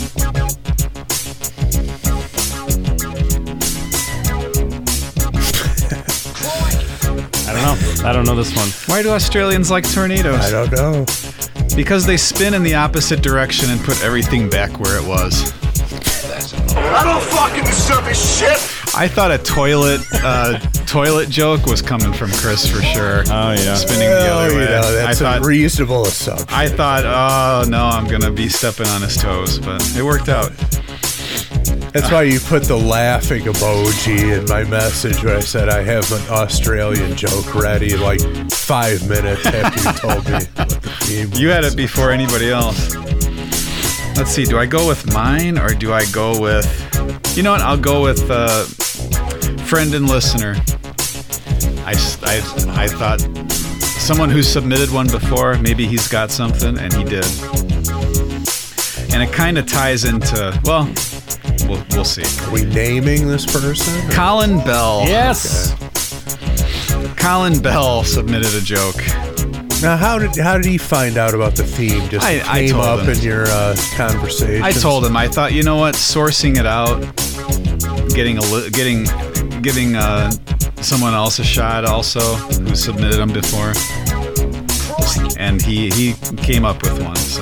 I don't know. I don't know this one. Why do Australians like tornadoes? I don't know. Because they spin in the opposite direction and put everything back where it was. I don't fucking deserve this shit. I thought a toilet uh, toilet joke was coming from Chris for sure. Oh yeah. Spinning the Well, other you way. know, that's I thought a reasonable assumption. I thought, oh no, I'm gonna be stepping on his toes, but it worked out. That's why you put the laughing emoji in my message when I said I have an Australian joke ready like five minutes after you told me what the theme was. You had it before anybody else. Let's see, do I go with mine or do I go with... You know what, I'll go with uh, friend and listener. I, s- I, I thought someone who submitted one before, maybe he's got something, and he did. And it kind of ties into, well, we'll, we'll see. Are we naming this person? Colin Bell. Yes. Colin Bell submitted a joke. Now, how did how did he find out about the theme? Just I- I came told up him. in your uh, conversation. I told him. I thought, you know what? Sourcing it out, getting a li- getting giving uh, someone else a shot also who submitted them before, and he he came up with one. So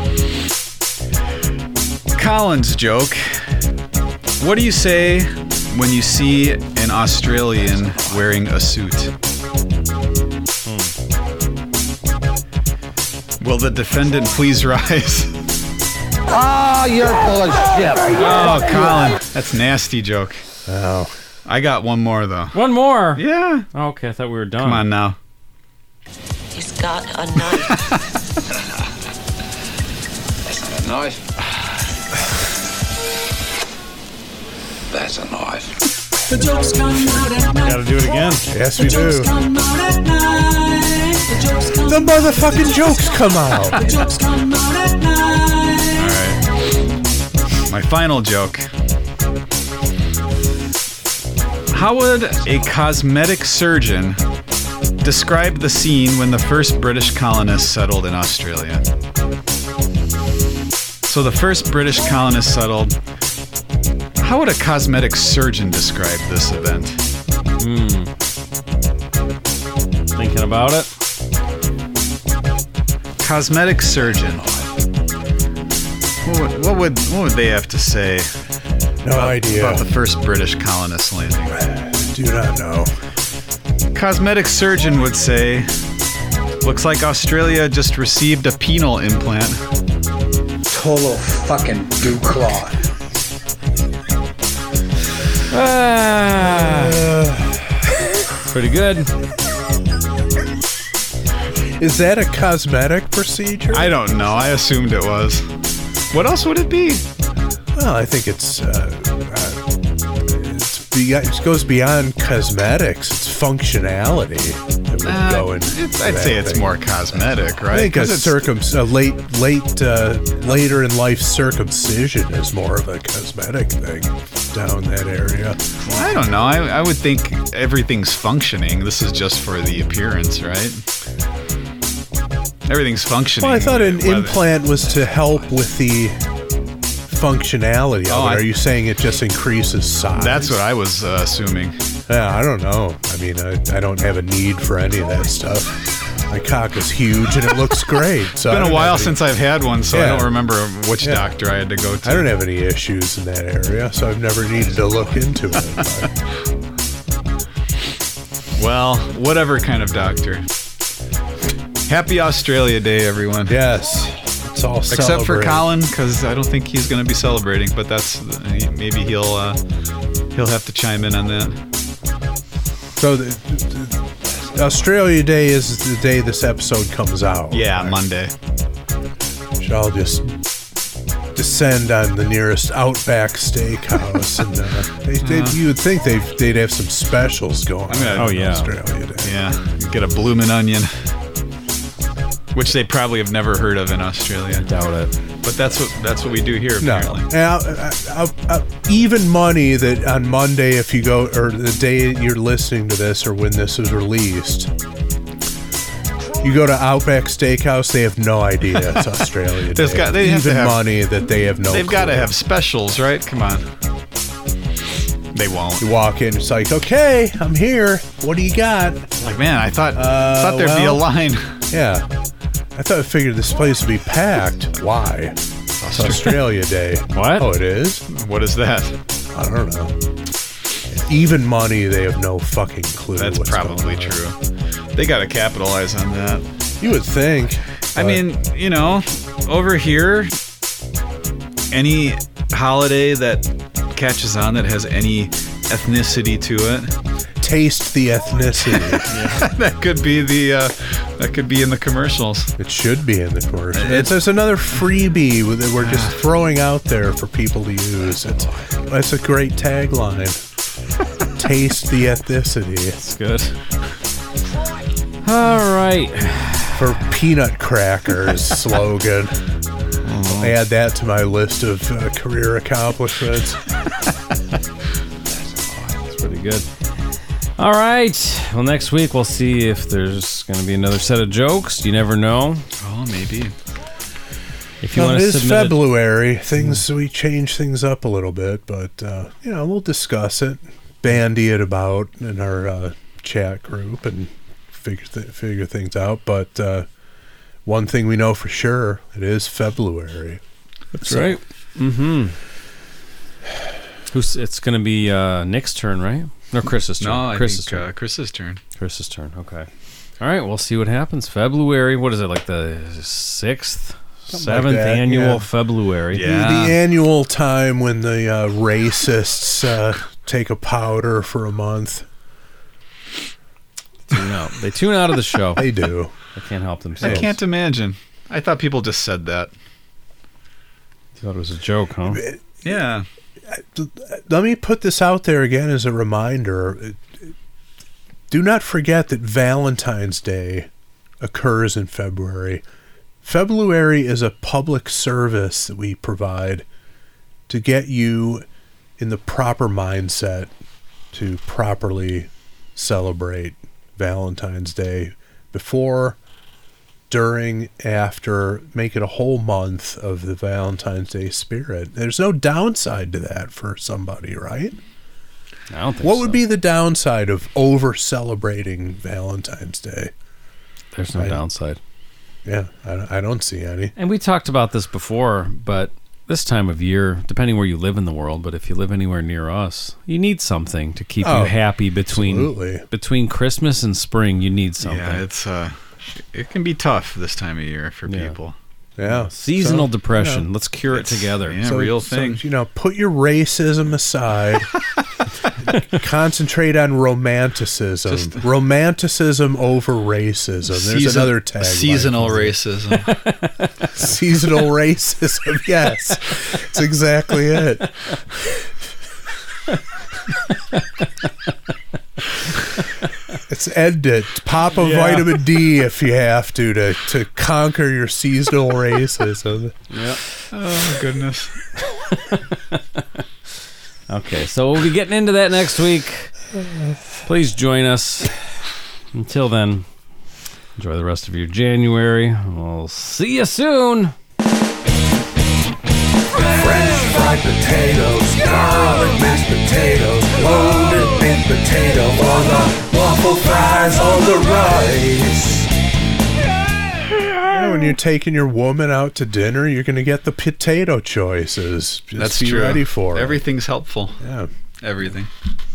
Colin's joke. What do you say when you see an Australian wearing a suit? Will the defendant please rise? Ah, you're full of shit. Oh, Colin, that's a nasty joke. Oh. I got one more though. One more. Yeah. Okay, I thought we were done. Come on now. He's got a knife. That's not a knife. That's a knife. The jokes come out at night. Gotta do it again. Yes, The we jokes do. come out at night. The jokes come The motherfucking jokes come out. The jokes come out at night. All right. My final joke. How would a cosmetic surgeon describe the scene when the first British colonists settled in Australia? So the first British colonists settled. How would a cosmetic surgeon describe this event? Hmm. Thinking about it. Cosmetic surgeon. What would, what would what would they have to say? No about, idea. about the first British colonists landing. Do not know. Cosmetic surgeon would say, looks like Australia just received a penile implant. Total fucking goo clot. Ah, pretty good. Is that a cosmetic procedure? I don't know. I assumed it was. What else would it be? Well, I think it's, uh, uh, it's be- it goes beyond cosmetics. It's functionality that would Uh, go in. it's, I'd say it's more cosmetic, right? I think a 'Cause it's- circum a late late uh, later in life circumcision is more of a cosmetic thing down that area. I don't know. I, I would think everything's functioning. This is just for the appearance, right? Everything's functioning. Well, I thought an whether- implant was to help with the functionality of Oh, it. I- Are you saying it just increases size? That's what I was uh, assuming. Yeah, I don't know. I mean, I, I don't have a need for any of that stuff. My cock is huge and it looks great. So It's been I a don't while have any- since I've had one, so I Yeah. don't remember which Yeah. doctor I had to go to. I don't have any issues in that area, so I've never needed to look into it. But Well, whatever kind of doctor. Happy Australia Day, everyone. yes, it's all Except for celebrate. Colin, because I don't think he's going to be celebrating. But that's maybe he'll uh, he'll have to chime in on that. So the, the Australia Day is the day this episode comes out. Yeah, right? Monday. So I'll just descend on the nearest Outback Steakhouse, and uh, they, they, you would think they they'd have some specials going. I'm gonna- on Oh, yeah. Australia Day. Yeah, get a bloomin' onion, which they probably have never heard of in Australia. Doubt it. But that's what that's what we do here. No, Apparently. now, uh, uh, uh, even money that on Monday, if you go, or the day you're listening to this, or when this is released, you go to Outback Steakhouse, they have no idea it's Australia Day. There's got- they have to even have- money that they have no. They've got to clue. have specials, right? Come on. They won't. You walk in, it's like, okay, I'm here. What do you got? Like, man, I thought Uh, thought there'd be a well- line. Yeah, I thought I figured this place would be packed. Why? It's Australia Day. What? Oh, it is? What is that? I don't know. Even money, they have no fucking clue. That's what's probably going on. true. They got to capitalize on that. You would think. I but- mean, you know, over here, any holiday that catches on that has any ethnicity to it, taste the ethnicity. that could be the uh, that could be in the commercials. It should be in the commercial. It's- It's, there's another freebie that we're just throwing out there for people to use. It's it's a great tagline. Taste the ethnicity. It's good. All right. For peanut crackers slogan. I'll add that to my list of uh, career accomplishments. That's pretty good. All right. Well, next week we'll see if there's going to be another set of jokes. You never know. Oh, maybe. If you Well, want it to is submit it- February. Things we change things up a little bit, but uh, you know we'll discuss it, bandy it about in our uh, chat group, and figure th- figure things out. But uh, one thing we know for sure: it is February. That's right. Mm-hmm. Who's? It's going to be uh, Nick's turn, right? No, Chris's turn. No, I Chris's think turn. uh, Chris's turn. Chris's turn. Okay. All right. We'll see what happens. February. What is it? Like the sixth, Something like seventh that, annual yeah. February. The, the annual time when the uh, racists uh, take a powder for a month. Tune out. They tune out of the show. They do. They can't help I themselves. can't imagine. I thought people just said that. You thought it was a joke, huh? Yeah. let me put this out there again as a reminder. Do not forget that Valentine's Day occurs in February. February is a public service that we provide to get you in the proper mindset to properly celebrate Valentine's Day before, during, after. Make it a whole month of the Valentine's Day spirit. There's no downside to that for somebody, right? I don't think What so. would be the downside of over celebrating Valentine's Day? There's no I- downside. Yeah, I, I don't see any. And we talked about this before, but this time of year, depending where you live in the world, but if you live anywhere near us, you need something to keep Oh, you happy between absolutely. between Christmas and spring. You need something. Yeah, it's uh, it can be tough this time of year for Yeah. people. Yeah. Seasonal So, depression. you know, Let's cure it it's- together. yeah. so- real so, thing. you know, put your racism aside. Concentrate on romanticism. Just- romanticism over racism. There's Season- another tag. Seasonal racism. Seasonal racism. Yes, that's exactly it. Let's end it. Pop a Yeah. vitamin D if you have to to to conquer your seasonal racism. Yeah. Oh goodness. Okay, so we'll be getting into that next week. Please join us. Until then, enjoy the rest of your January. We'll see you soon. French fried potatoes, garlic mashed potatoes, loaded baked potato, or the waffle fries on the rice. Yeah, when you're taking your woman out to dinner, you're going to get the potato choices. Just That's be true. ready for it. Everything's helpful. Yeah. Everything.